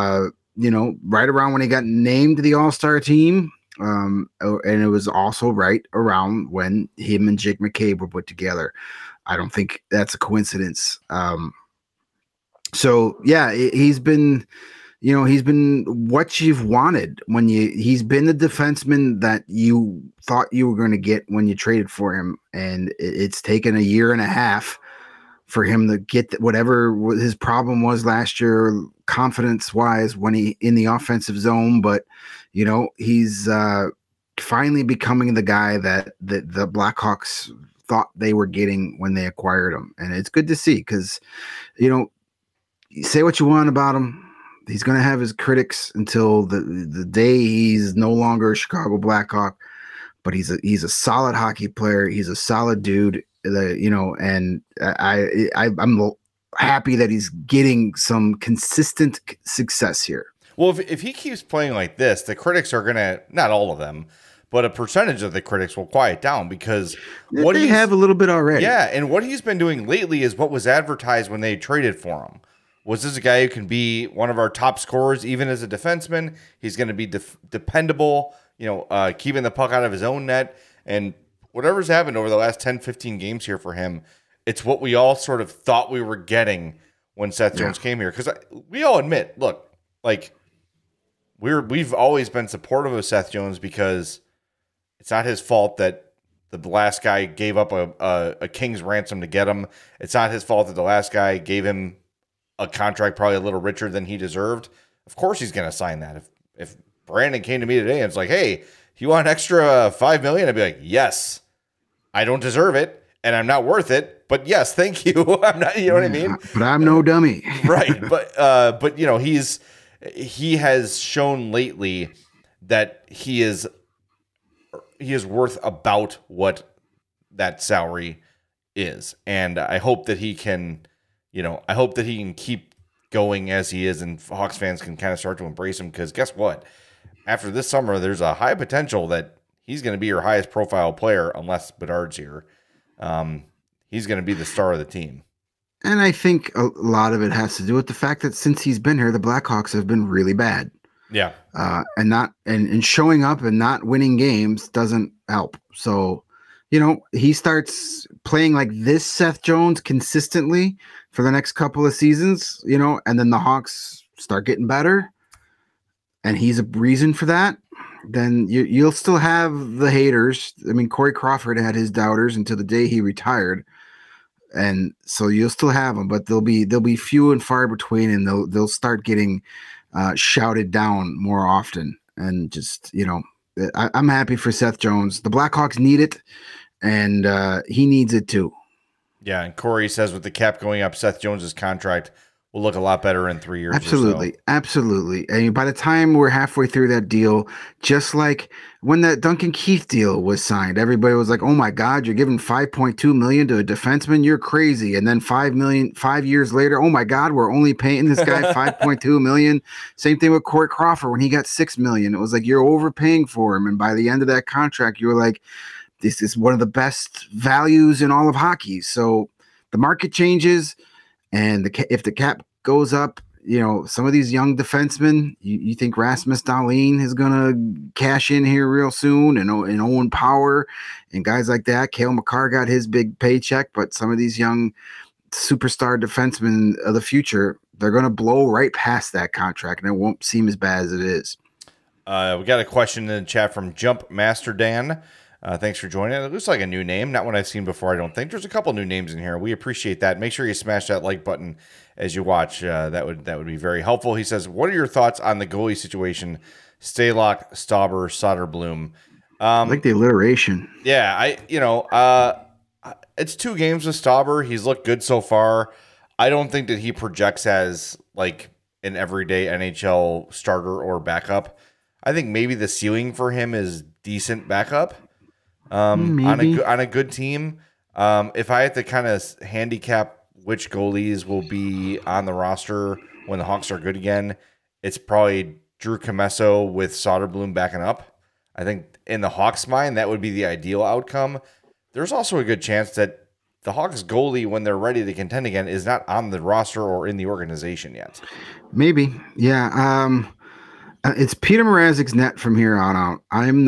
right around when he got named to the All-Star team. And it was also right around when him and Jake McCabe were put together. I don't think that's a coincidence. So yeah, he's been what you've wanted when he's been the defenseman that you thought you were going to get when you traded for him. And it's taken a year and a half for him to get whatever his problem was last year, confidence wise, when he in the offensive zone. But he's finally becoming the guy that the Blackhawks thought they were getting when they acquired him. And it's good to see because, say what you want about him. He's going to have his critics until the day he's no longer a Chicago Blackhawk, but he's a solid hockey player. He's a solid dude, and I'm happy that he's getting some consistent success here. Well, if he keeps playing like this, the critics are going to, not all of them, but a percentage of the critics will quiet down because they have a little bit already. Yeah, and what he's been doing lately is what was advertised when they traded for him. Was this a guy who can be one of our top scorers even as a defenseman? He's going to be dependable, keeping the puck out of his own net. And whatever's happened over the last 10, 15 games here for him, it's what we all sort of thought we were getting when Seth Jones came here. Because we all admit, look, like we've always been supportive of Seth Jones because it's not his fault that the last guy gave up a king's ransom to get him. It's not his fault that the last guy gave him a contract probably a little richer than he deserved. Of course he's going to sign that. If Brandon came to me today and it's like, hey, you want an extra $5 million? I'd be like, yes, I don't deserve it. and I'm not worth it, but yes, thank you. I'm not, you know what I mean? But I'm no dummy. Right. But you know, he has shown lately that he is worth about what that salary is. And I hope that he can, keep going as he is, and Hawks fans can kind of start to embrace him, because guess what? After this summer, there's a high potential that he's going to be your highest profile player, unless Bedard's here. He's going to be the star of the team. And I think a lot of it has to do with the fact that since he's been here, the Blackhawks have been really bad. Yeah. And showing up and not winning games doesn't help. So, he starts playing like this Seth Jones consistently for the next couple of seasons, and then the Hawks start getting better, and he's a reason for that. Then you'll still have the haters. I mean, Corey Crawford had his doubters until the day he retired. And so you'll still have them, but they'll be few and far between, and they'll start getting shouted down more often. And just, I'm happy for Seth Jones. The Blackhawks need it, and he needs it too. Yeah, and Corey says with the cap going up, Seth Jones's contract will look a lot better in 3 years. Absolutely. Or so. Absolutely. I mean, by the time we're halfway through that deal, just like when that Duncan Keith deal was signed, everybody was like, oh my God, you're giving $5.2 million to a defenseman? You're crazy. And then $5 years later, oh my God, we're only paying this guy $5.2 million. Same thing with Corey Crawford when he got $6 million. It was like, you're overpaying for him. And by the end of that contract, you were like, this is one of the best values in all of hockey. So the market changes. And if the cap goes up, some of these young defensemen, you think Rasmus Dahlin is going to cash in here real soon, and Owen Power and guys like that. Cale Makar got his big paycheck, but some of these young superstar defensemen of the future, they're going to blow right past that contract, and it won't seem as bad as it is. We got a question in the chat from Jump Master Dan. Thanks for joining. It looks like a new name, not one I've seen before, I don't think. There's a couple new names in here. We appreciate that. Make sure you smash that like button as you watch. That would be very helpful. He says, what are your thoughts on the goalie situation? Stalock, Stauber, Soderblom. I like the alliteration. Yeah, it's 2 games with Stauber. He's looked good so far. I don't think that he projects as like an everyday NHL starter or backup. I think maybe the ceiling for him is decent backup. On a good team. If I had to kind of handicap which goalies will be on the roster when the Hawks are good again, it's probably Drew Commesso with Soderblom backing up. I think in the Hawks' mind, that would be the ideal outcome. There's also a good chance that the Hawks goalie, when they're ready to contend again, is not on the roster or in the organization yet. Maybe. Yeah. It's Peter Mrazek's net from here on out. I'm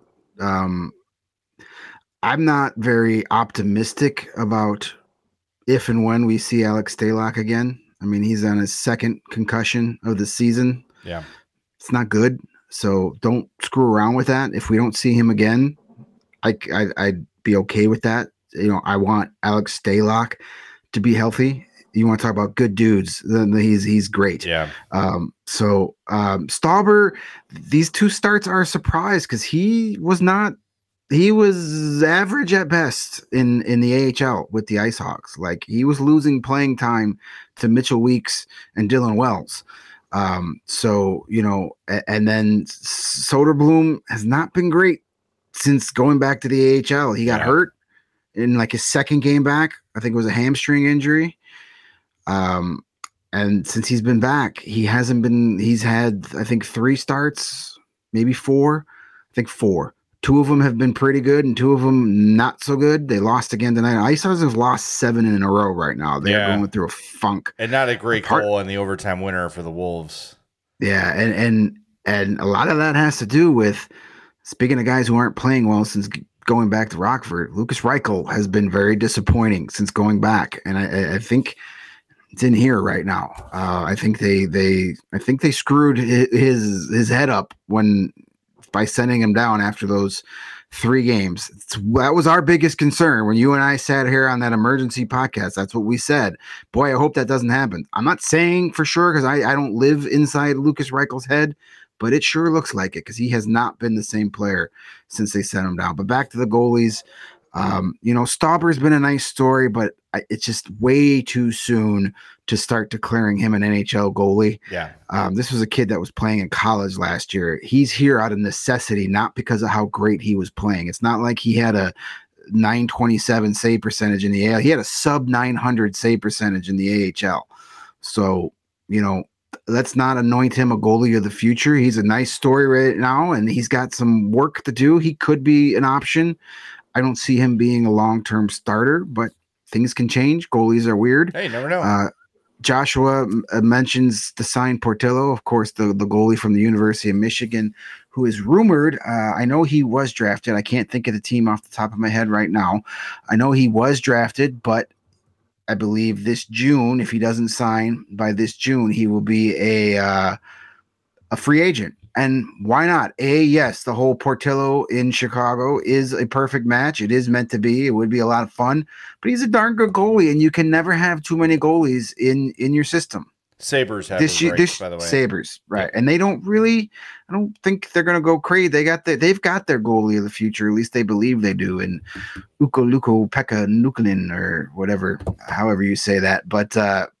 not very optimistic about if and when we see Alex Stalock again. I mean, he's on his 2nd concussion of the season. Yeah. It's not good. So don't screw around with that. If we don't see him again, I'd be okay with that. I want Alex Stalock to be healthy. You want to talk about good dudes, then he's great. Yeah. Stauber, these 2 starts are a surprise because he was average at best in the AHL with the Ice Hawks. Like, he was losing playing time to Mitchell Weeks and Dylan Wells. And then Soderblom has not been great since going back to the AHL. He got hurt in like his 2nd game back. I think it was a hamstring injury. And since he's been back, he's had, I think, 3 starts, maybe 4. I think 4. 2 of them have been pretty good, and 2 of them not so good. They lost again tonight. Ice Hawks have lost 7 in a row right now. They're going through a funk. And not a great goal in the overtime winner for the Wolves. Yeah, and a lot of that has to do with, speaking of guys who aren't playing well since going back to Rockford, Lukas Reichel has been very disappointing since going back, and I think it's in here right now. I think they screwed his head up by sending him down after those 3 games. That was our biggest concern when you and I sat here on that emergency podcast. That's what we said. Boy, I hope that doesn't happen. I'm not saying for sure because I don't live inside Lukas Reichel's head, but it sure looks like it because he has not been the same player since they sent him down. But back to the goalies. Stauber's been a nice story, but it's just way too soon to start declaring him an NHL goalie. Yeah. This was a kid that was playing in college last year. He's here out of necessity, not because of how great he was playing. It's not like he had a 927 save percentage in the AHL. He had a sub 900 save percentage in the AHL. So, let's not anoint him a goalie of the future. He's a nice story right now, and he's got some work to do. He could be an option. I don't see him being a long-term starter, but things can change. Goalies are weird. Hey, you never know. Joshua mentions the sign Portillo, of course, the goalie from the University of Michigan, who is rumored. I know he was drafted. I can't think of the team off the top of my head right now. I know he was drafted, but I believe this June, if he doesn't sign by this June, he will be a free agent. And why not? Yes, the whole Portillo in Chicago is a perfect match. It is meant to be. It would be a lot of fun. But he's a darn good goalie, and you can never have too many goalies in your system. Sabres have this by the way. Sabres, right? Yeah. And they don't really. I don't think they're going to go crazy. They've got their goalie of the future. At least they believe they do. And Ukko-Pekka Nukkinen or whatever, however you say that. But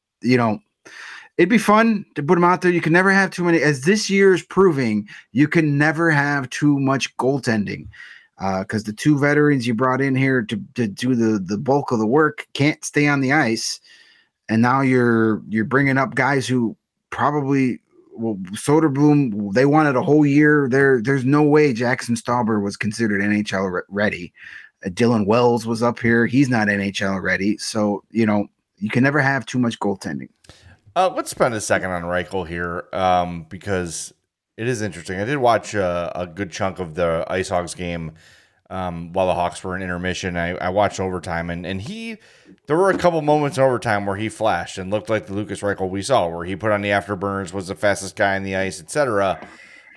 it'd be fun to put them out there. You can never have too many. As this year is proving, you can never have too much goaltending because the two veterans you brought in here to do the bulk of the work can't stay on the ice. And now you're bringing up guys who probably Soderblom, they wanted a whole year. There's no way Jackson Stauber was considered NHL ready. Dylan Wells was up here. He's not NHL ready. So, you can never have too much goaltending. Let's spend a second on Reichel here because it is interesting. I did watch a good chunk of the Ice Hogs game while the Hawks were in intermission. I watched overtime, and there were a couple moments in overtime where he flashed and looked like the Lucas Reichel we saw, where he put on the afterburners, was the fastest guy on the ice, etc.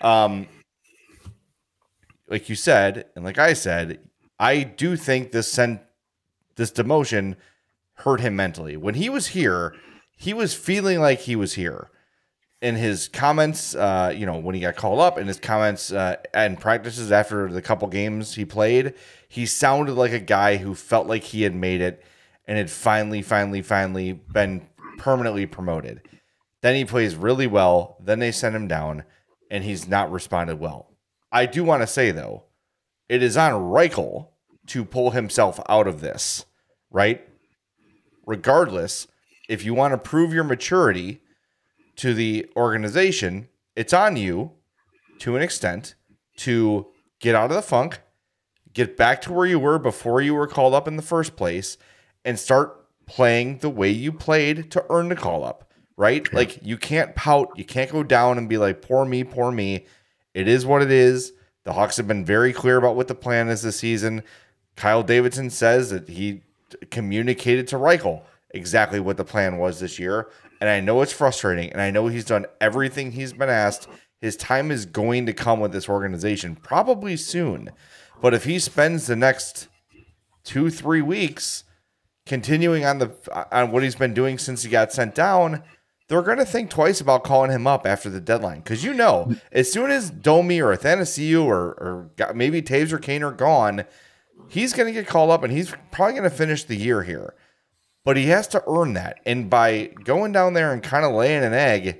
Like you said, and like I said, I do think this demotion hurt him mentally. When he was here, he was feeling like he was here. In his comments, when he got called up, and his comments and practices after the couple games he played, he sounded like a guy who felt like he had made it and had finally been permanently promoted. Then he plays really well. Then they send him down, and he's not responded well. I do want to say, though, it is on Reichel to pull himself out of this, right? Regardless, if you want to prove your maturity to the organization, it's on you to an extent to get out of the funk, get back to where you were before you were called up in the first place, and start playing the way you played to earn the call up, right? Yeah. Like, you can't pout. You can't go down and be like, poor me, poor me. It is what it is. The Hawks have been very clear about what the plan is this season. Kyle Davidson says that he communicated to Reichel exactly what the plan was this year. And I know it's frustrating, and I know he's done everything he's been asked. His time is going to come with this organization, probably soon. But if he spends the next 2-3 weeks continuing on what he's been doing since he got sent down, they're going to think twice about calling him up after the deadline. Because as soon as Domi or Athanasiou or maybe Taves or Kane are gone, he's going to get called up, and he's probably going to finish the year here. But he has to earn that. And by going down there and kind of laying an egg,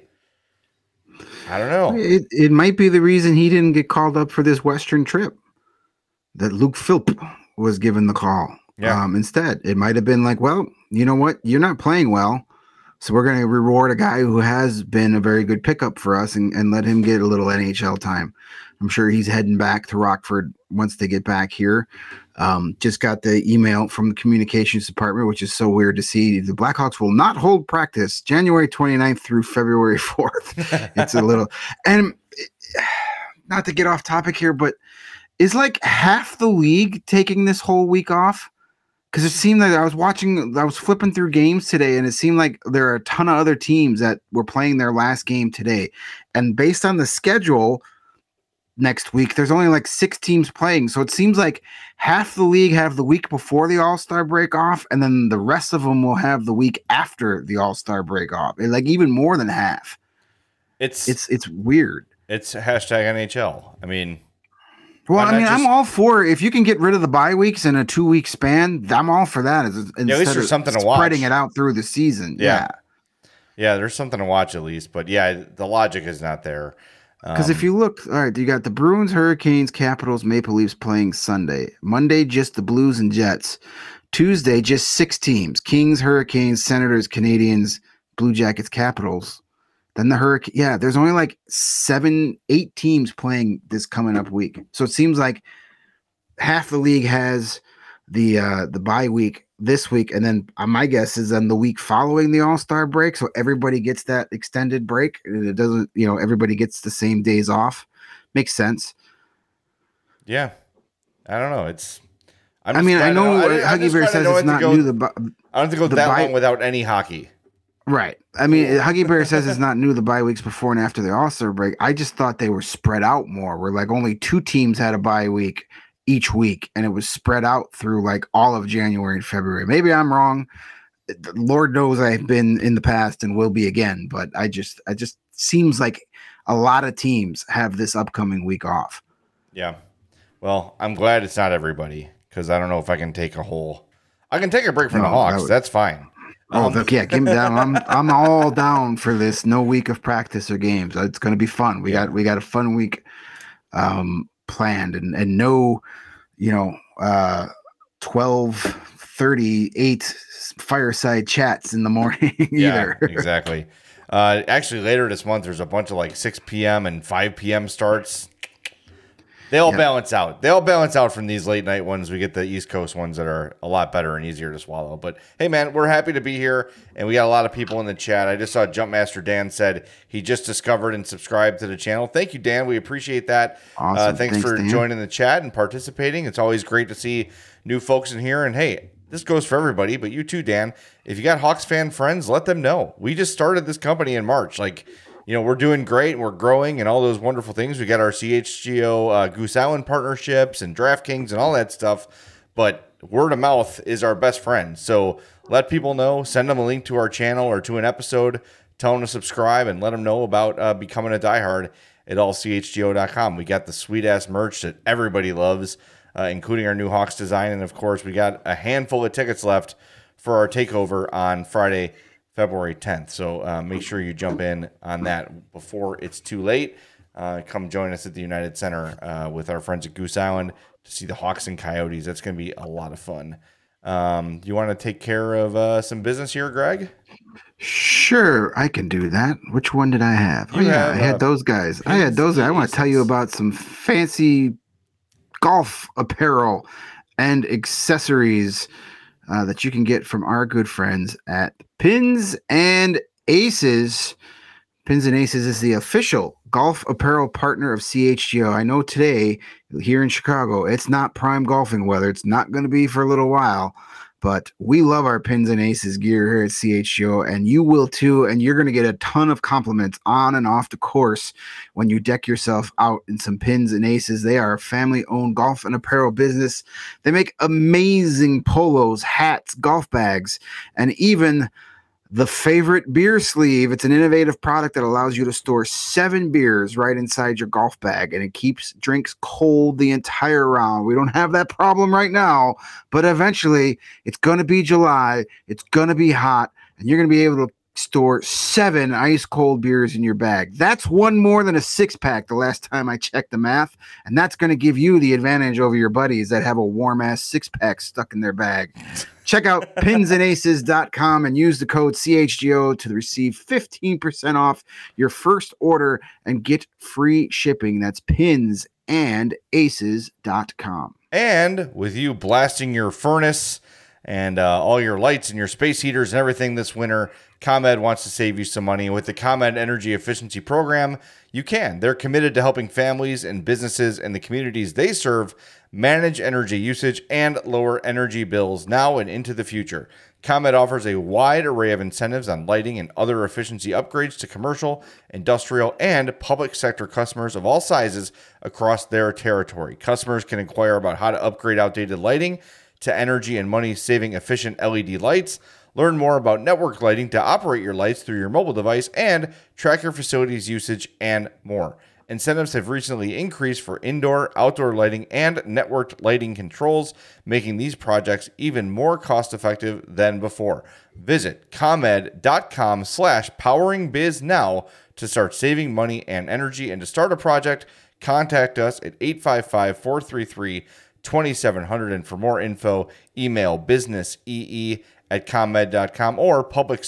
I don't know. It might be the reason he didn't get called up for this Western trip, that Luke Philp was given the call. Yeah. Instead, it might have been like, well, you know what? You're not playing well. So we're going to reward a guy who has been a very good pickup for us and let him get a little NHL time. I'm sure he's heading back to Rockford once they get back here. Just got the email from the communications department, which is so weird to see. The Blackhawks will not hold practice January 29th through February 4th. It's a little, and not to get off topic here, but is like half the league taking this whole week off? Because it seemed like I was flipping through games today, and it seemed like there are a ton of other teams that were playing their last game today. And based on the schedule next week, there's only like 6 teams playing. So it seems like half the league have the week before the All-Star break off, and then the rest of them will have the week after the All-Star break off. And like even more than half. It's weird. It's hashtag NHL. I mean, Well, I mean, I'm all for if you can get rid of the bye weeks in a 2-week span. I'm all for that. At least there's something to watch. Spreading it out through the season. Yeah, there's something to watch at least. But yeah, the logic is not there. Because if you look, all right, you got the Bruins, Hurricanes, Capitals, Maple Leafs playing Sunday. Monday, just the Blues and Jets. Tuesday, just 6 teams: Kings, Hurricanes, Senators, Canadiens, Blue Jackets, Capitals. Then the Hurricane. Yeah, there's only like 7-8 teams playing this coming up week. So it seems like half the league has the bye week this week, and then my guess is then the week following the All-Star break. So everybody gets that extended break. It doesn't, everybody gets the same days off. Makes sense. Yeah, I don't know. I know Huggy Bear says it's not new. I don't think go that long without any hockey. Right. I mean, Huggy Bear says it's not new the bye weeks before and after the All-Star break. I just thought they were spread out more, where like only 2 teams had a bye week each week, and it was spread out through like all of January and February. Maybe I'm wrong. Lord knows I've been in the past and will be again, but I just seems like a lot of teams have this upcoming week off. Yeah. Well, I'm glad it's not everybody, because I don't know if I can take I can take a break from the Hawks. That's fine. Give me that. I'm all down for this. No week of practice or games. It's going to be fun. We got a fun week planned, and no, 12:38 fireside chats in the morning either. Yeah, exactly. Actually, later this month, there's a bunch of like 6 p.m. and 5 p.m. starts. They all balance out. They all balance out from these late night ones. We get the East Coast ones that are a lot better and easier to swallow. But hey, man, we're happy to be here, and we got a lot of people in the chat. I just saw Jumpmaster Dan said he just discovered and subscribed to the channel. Thank you, Dan. We appreciate that. Awesome. Thanks for joining the chat and participating. It's always great to see new folks in here. And hey, this goes for everybody, but you too, Dan. If you got Hawks fan friends, let them know. We just started this company in March. We're doing great. We're growing and all those wonderful things. We got our CHGO Goose Island partnerships and DraftKings and all that stuff. But word of mouth is our best friend. So let people know. Send them a link to our channel or to an episode. Tell them to subscribe and let them know about becoming a diehard at allchgo.com. We got the sweet-ass merch that everybody loves, including our new Hawks design. And, of course, we got a handful of tickets left for our takeover on Friday, February 10th. So make sure you jump in on that before it's too late. Come join us at the United Center with our friends at Goose Island to see the Hawks and Coyotes. That's going to be a lot of fun. You want to take care of some business here, Greg? Sure, I can do that. Which one did I have? I had those guys. I want to tell you about some fancy golf apparel and accessories that you can get from our good friends at Pins and Aces. Pins and Aces is the official golf apparel partner of CHGO. I know today here in Chicago, it's not prime golfing weather. It's not going to be for a little while, but we love our Pins and Aces gear here at CHGO, and you will too. And you're going to get a ton of compliments on and off the course when you deck yourself out in some Pins and Aces. They are a family-owned golf and apparel business. They make amazing polos, hats, golf bags, and even the favorite beer sleeve. It's an innovative product that allows you to store 7 beers right inside your golf bag, and it keeps drinks cold the entire round. We don't have that problem right now, but eventually it's going to be July. It's going to be hot, and you're going to be able to store 7 ice cold beers in your bag. That's one more than a 6-pack the last time I checked the math, and that's going to give you the advantage over your buddies that have a warm ass 6-pack stuck in their bag. Check out pinsandaces.com and use the code CHGO to receive 15% off your first order and get free shipping. That's pinsandaces.com. And with you blasting your furnace and all your lights and your space heaters and everything this winter, ComEd wants to save you some money. With the ComEd Energy Efficiency Program, you can. They're committed to helping families and businesses and the communities they serve manage energy usage and lower energy bills now and into the future. ComEd offers a wide array of incentives on lighting and other efficiency upgrades to commercial, industrial, and public sector customers of all sizes across their territory. Customers can inquire about how to upgrade outdated lighting to energy and money-saving efficient LED lights. Learn more about network lighting to operate your lights through your mobile device and track your facility's usage and more. Incentives have recently increased for indoor, outdoor lighting, and networked lighting controls, making these projects even more cost-effective than before. Visit ComEd.com/poweringbiz now to start saving money and energy. And to start a project, contact us at 855-433-2700. And for more info, email businessee@comed.com or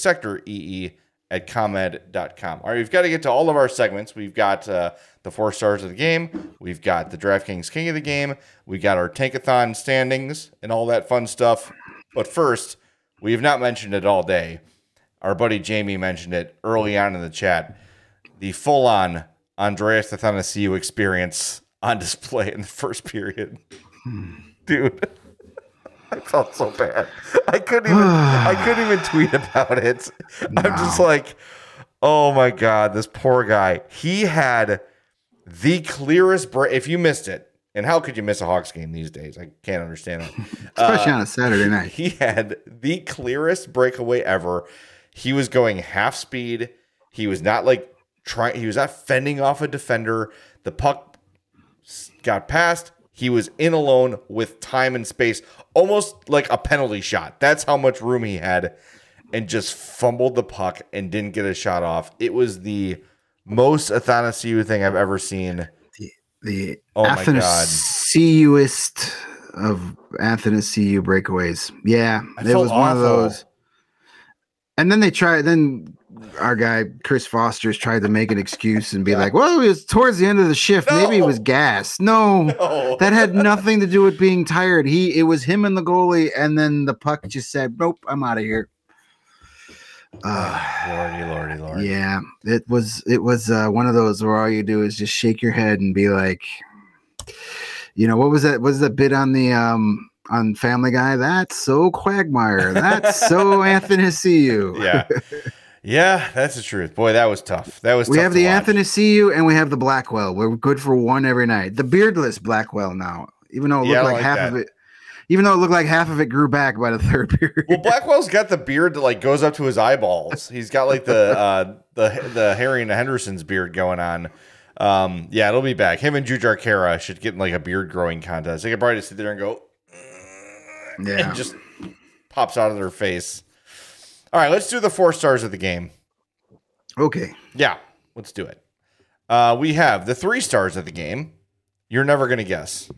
publicsectoree@comed.com. All right, we've got to get to all of our segments. We've got the 4 stars of the game. We've got the DraftKings King of the Game. We got our Tankathon standings and all that fun stuff. But first, we have not mentioned it all day. Our buddy Jamie mentioned it early on in the chat. The full-on Andreas Athanasiou experience on display in the first period. Dude, I felt so bad. I couldn't even tweet about it. No. I'm just like, oh my God, this poor guy. He had the clearest break. If you missed it, and how could you miss a Hawks game these days? I can't understand that. Especially on a Saturday night. He had the clearest breakaway ever. He was going half speed. He was not he was not fending off a defender. The puck got past. He was in alone with time and space, almost like a penalty shot. That's how much room he had, and just fumbled the puck and didn't get a shot off. It was the most Athanasiou thing I've ever seen. The Athanasiouist of Athanasiou breakaways. Yeah, it was one of those. And then our guy Chris Foster's tried to make an excuse and be like, well, it was towards the end of the shift. Maybe it was gas. No, that had nothing to do with being tired. It was him and the goalie, and then the puck just said, nope, I'm out of here. Lordy. Yeah, it was one of those where all you do is just shake your head and be like, what was that? What was the bit on the on Family Guy? That's so Quagmire. That's so Athanasiou. Yeah, that's the truth. Boy, that was tough. We have the Athanasiou and we have the Blackwell. We're good for one every night. The beardless Blackwell now, even though it looked like half of it. Even though it looked like half of it grew back by the third period. Well, Blackwell's got the beard that goes up to his eyeballs. He's got the Harry and Henderson's beard going on. It'll be back. Him and Jujhar Khaira should get in a beard growing contest. They could probably just sit there and go, and just pops out of their face. All right, let's do the 4 stars of the game. Okay. Yeah, let's do it. We have the 3 stars of the game. You're never going to guess.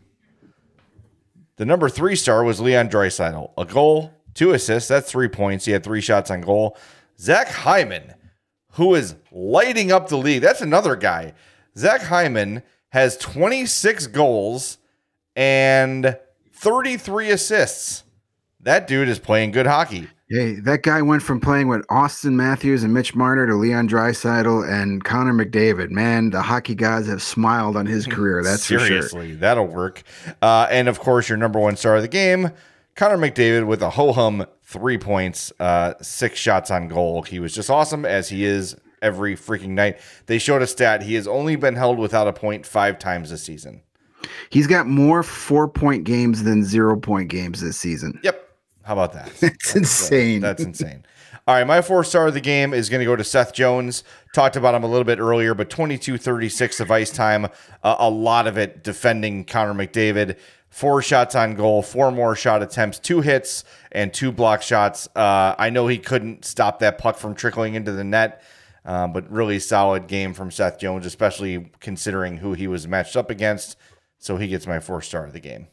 The number 3 star was Leon Draisaitl. A goal, 2 assists. That's 3 points. He had 3 shots on goal. Zach Hyman, who is lighting up the league. That's another guy. Zach Hyman has 26 goals and 33 assists. That dude is playing good hockey. Hey, that guy went from playing with Austin Matthews and Mitch Marner to Leon Draisaitl and Connor McDavid. Man, the hockey gods have smiled on his career. That's Seriously, for sure. That'll work. And of course, your number 1 star of the game, Connor McDavid, with a ho-hum 3 points, 6 shots on goal. He was just awesome, as he is every freaking night. They showed a stat. He has only been held without a point 5 times this season. He's got more 4-point games than 0-point games this season. Yep. How about that? That's insane. That's insane. All right, my 4 star of the game is going to go to Seth Jones. Talked about him a little bit earlier, but 22-36 of ice time. A lot of it defending Connor McDavid. 4 shots on goal, 4 more shot attempts, 2 hits, and 2 block shots. I know he couldn't stop that puck from trickling into the net, but really solid game from Seth Jones, especially considering who he was matched up against. So he gets my 4 star of the game.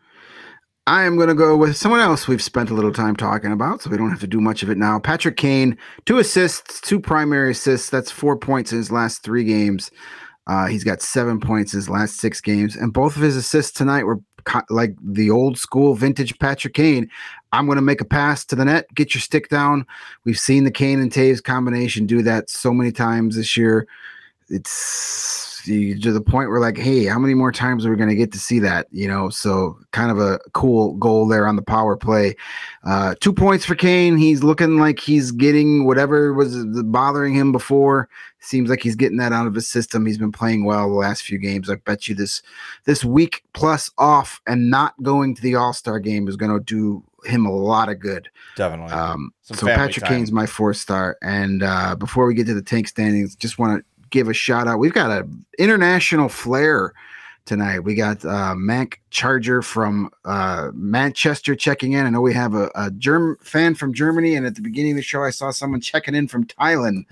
I am going to go with someone else we've spent a little time talking about, so we don't have to do much of it now. Patrick Kane, 2 assists, 2 primary assists. That's 4 points in his last 3 games. He's got 7 points in his last 6 games. And both of his assists tonight were like the old school vintage Patrick Kane. I'm going to make a pass to the net, get your stick down. We've seen the Kane and Taves combination do that so many times this year. It's to the point where hey, how many more times are we going to get to see that? So kind of a cool goal there on the power play. 2 points for Kane. He's looking like he's getting whatever was bothering him before. Seems like he's getting that out of his system. He's been playing well the last few games. I bet you this week plus off and not going to the All-Star game is going to do him a lot of good. Definitely. So Patrick Kane's my 4 star. And before we get to the tank standings, just want to give a shout out. We've got an international flair tonight. We got Mac Charger from Manchester checking in. I know we have a fan from Germany, and at the beginning of the show, I saw someone checking in from Thailand.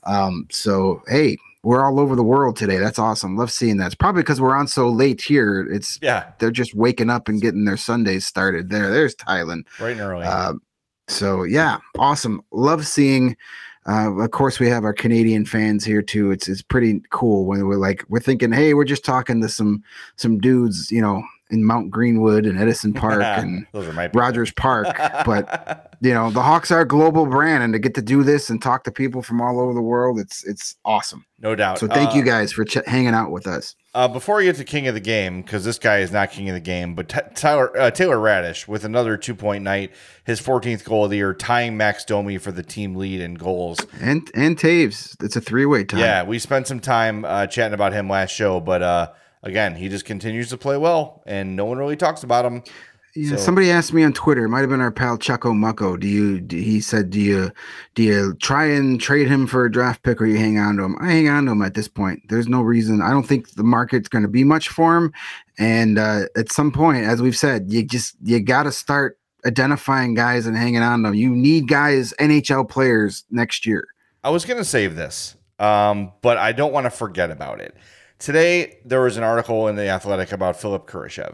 So, hey, we're all over the world today. That's awesome. Love seeing that. It's probably because we're on so late here. They're just waking up and getting their Sundays started. There's Thailand. Right and early. So, yeah, awesome. Love seeing. Of course, we have our Canadian fans here too. It's pretty cool when we're thinking, hey, we're just talking to some dudes, in Mount Greenwood and Edison Park and Rogers Park. But the Hawks are a global brand, and to get to do this and talk to people from all over the world, it's awesome. No doubt. So thank you guys for hanging out with us. Before we get to King of the Game, because this guy is not King of the Game, but Taylor Radish with another 2-point night, his 14th goal of the year, tying Max Domi for the team lead in goals. And Taves. It's a 3-way tie. Yeah, we spent some time chatting about him last show, but again, he just continues to play well, and no one really talks about him. Yeah, somebody asked me on Twitter. It might have been our pal Chucko Mucko. He said, do you try and trade him for a draft pick, or you hang on to him? I hang on to him at this point. There's no reason. I don't think the market's going to be much for him. And at some point, as we've said, you got to start identifying guys and hanging on to them. You need guys, NHL players next year. I was going to save this, but I don't want to forget about it. Today, there was an article in The Athletic about Philip Kurashev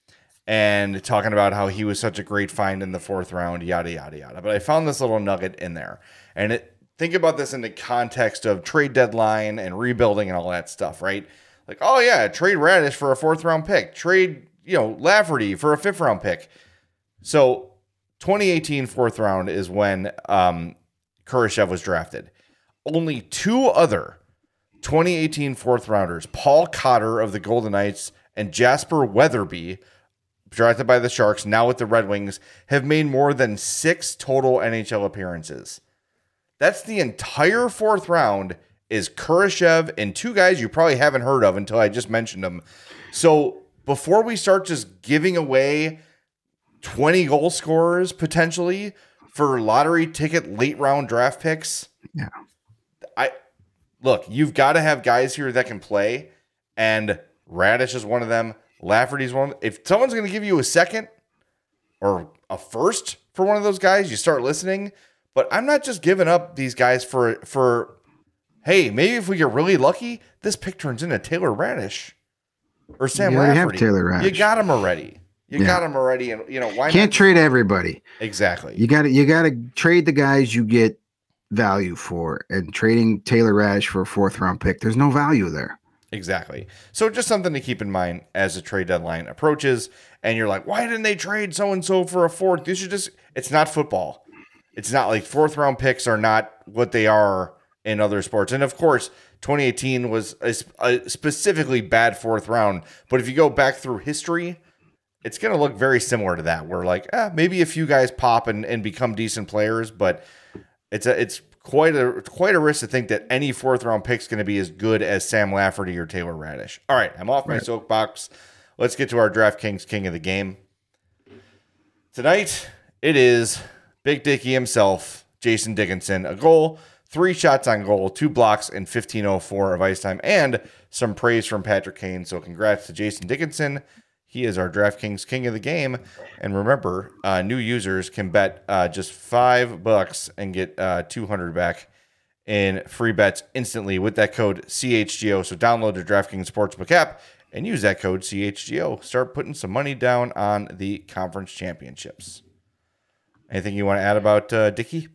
and talking about how he was such a great find in the 4th round, yada, yada, yada. But I found this little nugget in there. And think about this in the context of trade deadline and rebuilding and all that stuff, right? Like, oh, yeah, trade Radish for a 4th round pick. Trade, Lafferty for a 5th round pick. So 2018 4th round is when Kurashev was drafted. Only 2 other 2018 4th rounders, Paul Cotter of the Golden Knights and Jasper Weatherby, drafted by the Sharks, now with the Red Wings, have made more than 6 total NHL appearances. That's the entire 4th round is Kurashev and 2 guys you probably haven't heard of until I just mentioned them. So before we start just giving away 20 goal scorers potentially for lottery ticket late round draft picks, look, you've got to have guys here that can play, and Radish is one of them. Lafferty's one. If someone's going to give you a second or a first for one of those guys, you start listening. But I'm not just giving up these guys for hey, maybe if we get really lucky, this pick turns into Taylor Radish or Sam Lafferty. Have Taylor Radish. You got him already. Got him already, and why can't trade everybody? Exactly. You got to trade the guys you get value for, and trading Taylor Radish for a 4th round pick, there's no value there. Exactly. So just something to keep in mind as the trade deadline approaches, and you're like, why didn't they trade so-and-so for a 4th? It's not football. It's not like 4th round picks are not what they are in other sports. And of course, 2018 was a specifically bad 4th round. But if you go back through history, it's going to look very similar to that. Where like, maybe a few guys pop and become decent players, but it's quite a risk to think that any 4th round pick is going to be as good as Sam Lafferty or Taylor Radish. All right, I'm off my soapbox. Let's get to our DraftKings King of the Game. Tonight, it is Big Dicky himself, Jason Dickinson. A goal, 3 shots on goal, 2 blocks, and 15:04 of ice time, and some praise from Patrick Kane. So congrats to Jason Dickinson. He is our DraftKings King of the Game. And remember, new users can bet just $5 and get 200 back in free bets instantly with that code CHGO. So download the DraftKings Sportsbook app and use that code CHGO. Start putting some money down on the conference championships. Anything you want to add about Dicky?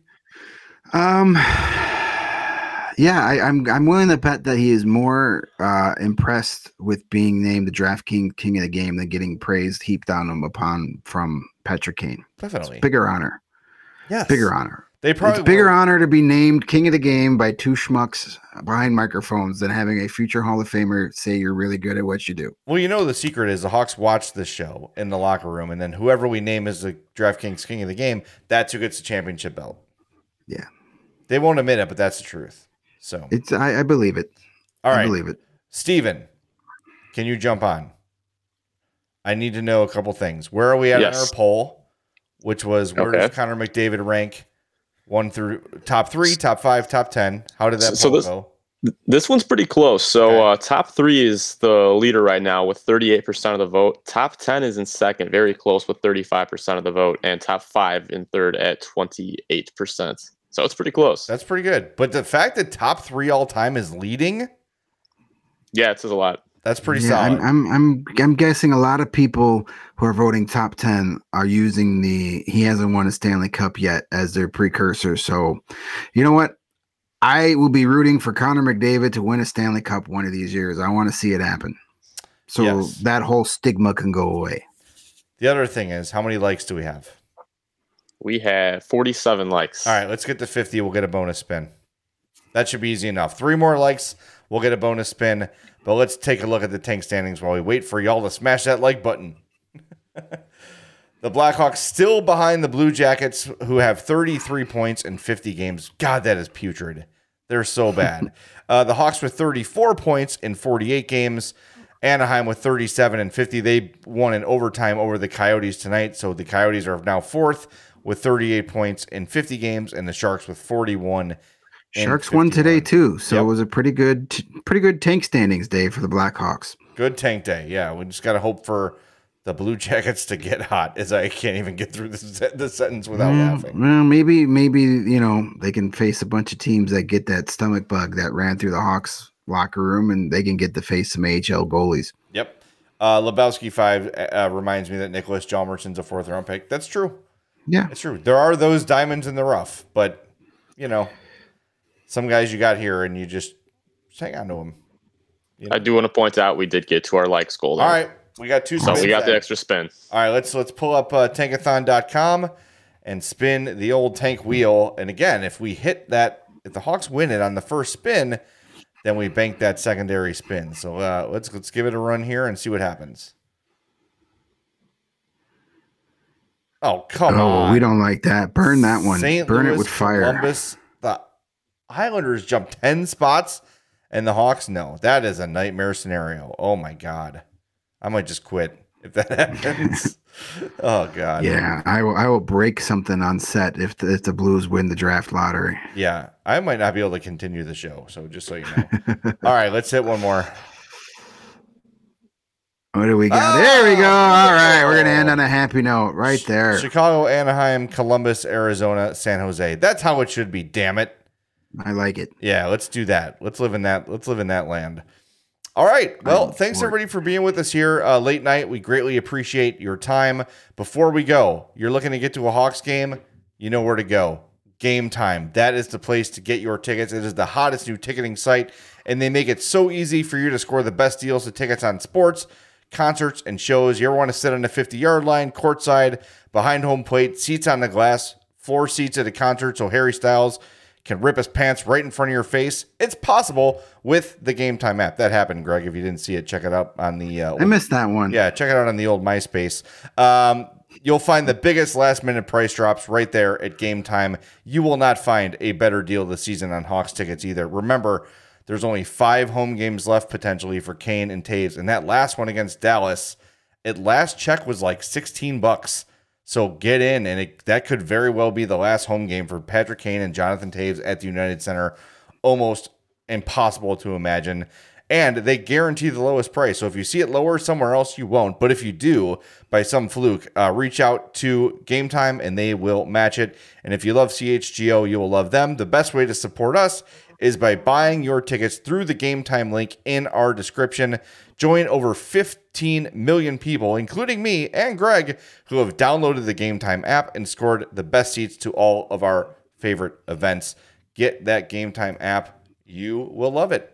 Yeah, I'm willing to bet that he is more impressed with being named the DraftKings King of the Game than getting praised heaped on him from Patrick Kane. Definitely. It's bigger honor. Yes. Bigger honor. It's bigger honor to be named King of the Game by 2 schmucks behind microphones than having a future Hall of Famer say you're really good at what you do. Well, the secret is the Hawks watch this show in the locker room, and then whoever we name as the DraftKings King of the Game, that's who gets the championship belt. Yeah. They won't admit it, but that's the truth. So I believe it. All right. I believe it. Steven, can you jump on? I need to know a couple things. Where are we at on our poll? Which was where does Connor McDavid rank 1 through top 3, top 5, top 10? How did that poll go? This one's pretty close. So Okay. top 3 is the leader right now with 38% of the vote. Top 10 is in second, very close with 35% of the vote, and top 5 in third at 28%. So it's pretty close. That's pretty good. But the fact that top 3 all time is leading, Yeah, it says a lot. that's pretty Yeah, solid. I'm guessing a lot of people who are voting top 10 are using the he hasn't won a Stanley Cup yet as their precursor. So, you know what? I will be rooting for Connor McDavid to win a Stanley Cup one of these years. I want to see it happen. So Yes. that whole stigma can go away. The other thing is, how many likes do we have? We have 47 likes. All right, let's get to 50. We'll get a bonus spin. That should be easy enough. 3 more likes, we'll get a bonus spin. But let's take a look at the tank standings while we wait for y'all to smash that like button. The Blackhawks still behind the Blue Jackets, who have 33 points in 50 games. God, that is putrid. They're so bad. The Hawks with 34 points in 48 games. Anaheim with 37 and 50. They won in overtime over the Coyotes tonight. So the Coyotes are now 4th with 38 points in 50 games, and the Sharks with 41. Sharks won today too, so Yep. it was a pretty good tank standings day for the Blackhawks. Good tank day. Yeah, we just got to hope for the Blue Jackets to get hot, as I can't even get through the sentence without laughing. Well, maybe they can face a bunch of teams that get that stomach bug that ran through the Hawks locker room, and they can get to face some AHL goalies. Yep. Lebowski 5 reminds me that Nicholas Hjalmarsson's a 4th round pick. That's true. Yeah, It's true. There are those diamonds in the rough, but some guys you got here, and you just hang on to them. I do want to point out we did get to our likes goal there. All right, we got 2 So spins. we got the then. extra spin. All right, let's pull up tankathon.com and spin the old tank wheel. And again, if we hit that, if the Hawks win it on the first spin, then we bank that secondary spin. So let's give it a run here and see what happens. Oh, come on. we don't like that. Burn that one. St. Burn Louis, it with fire. Columbus, the Islanders jumped 10 spots, and the Hawks, no. That is a nightmare scenario. Oh, my God. I might just quit if that happens. Oh, God. Yeah, I will break something on set if the Blues win the draft lottery. Yeah, I might not be able to continue the show, so just so you know. All right, let's hit one more. What do we got? There we go. All right, we're gonna end on a happy note right there. Chicago, Anaheim, Columbus, Arizona, San Jose. That's how it should be, damn it. I like it. Yeah, let's do that. Let's live in that land. All right. Well, thanks everybody for being with us here late night. We greatly appreciate your time. Before we go, you're looking to get to a Hawks game, you know where to go. Game Time. That is the place to get your tickets. It is the hottest new ticketing site, and they make it so easy for you to score the best deals of tickets on sports, concerts, and shows. You ever want to sit on the 50-yard line, courtside, behind home plate, seats on the glass, floor seats at a concert so Harry Styles can rip his pants right in front of your face? It's possible with the Game Time app. That happened, Greg. If you didn't see it, check it out on the... I missed that one. Yeah, check it out on the old MySpace. You'll find the biggest last-minute price drops right there at Game Time. You will not find a better deal this season on Hawks tickets either. Remember, there's only 5 home games left potentially for Kane and Taves, and that last one against Dallas, at last check was like $16. So get in, and that could very well be the last home game for Patrick Kane and Jonathan Taves at the United Center. Almost impossible to imagine. And they guarantee the lowest price. So if you see it lower somewhere else, you won't. But if you do, by some fluke, reach out to Game Time, and they will match it. And if you love CHGO, you will love them. The best way to support us is by buying your tickets through the Game Time link in our description. Join over 15 million people, including me and Greg, who have downloaded the Game Time app and scored the best seats to all of our favorite events. Get that Game Time app. You will love it.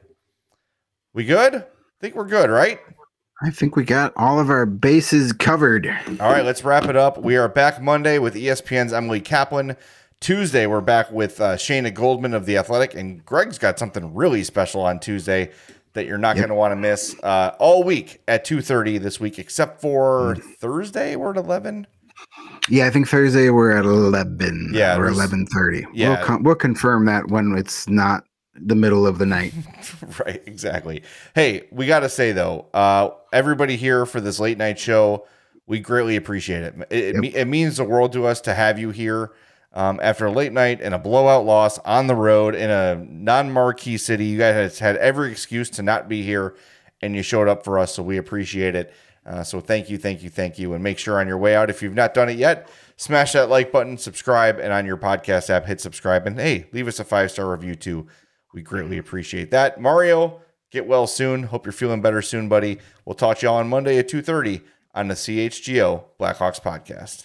We good? I think we're good, right? I think we got all of our bases covered. All right, let's wrap it up. We are back Monday with ESPN's Emily Kaplan. Tuesday, we're back with Shayna Goldman of The Athletic, and Greg's got something really special on Tuesday that you're not going to want to miss all week at 2:30 this week, except for Thursday, we're at 11. Yeah, I think Thursday we're at 11. Yeah, or 11:30. Yeah. We'll confirm that when it's not the middle of the night. Right, exactly. Hey, we got to say, though, everybody here for this late night show, we greatly appreciate it. It means the world to us to have you here. after a late night and a blowout loss on the road in a non-marquee city. You guys had every excuse to not be here, and you showed up for us, so we appreciate it. So thank you. And make sure on your way out, if you've not done it yet, smash that like button, subscribe, and on your podcast app, hit subscribe. And hey, leave us a 5-star review too. We greatly appreciate that. Mario, get well soon. Hope you're feeling better soon, buddy. We'll talk to y'all on Monday at 2:30 on the CHGO Blackhawks podcast.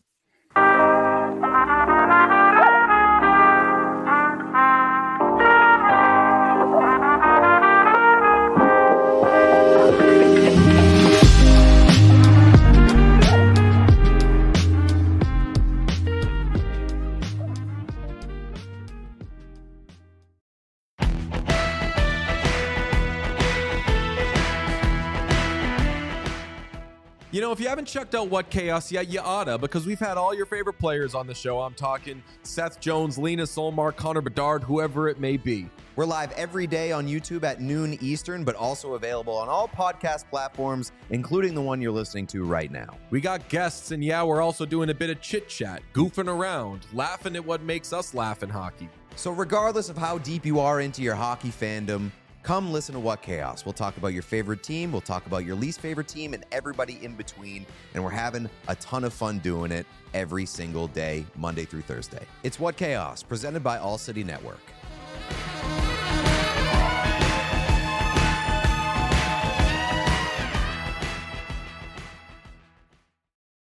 You know, if you haven't checked out What Chaos yet, you oughta, because we've had all your favorite players on the show. I'm talking Seth Jones, Lena Solmark, Connor Bedard, whoever it may be. We're live every day on YouTube at noon Eastern, but also available on all podcast platforms, including the one you're listening to right now. We got guests, and yeah, we're also doing a bit of chit-chat, goofing around, laughing at what makes us laugh in hockey. So regardless of how deep you are into your hockey fandom, come listen to What Chaos. We'll talk about your favorite team, we'll talk about your least favorite team, and everybody in between. And we're having a ton of fun doing it every single day, Monday through Thursday. It's What Chaos, presented by All City Network.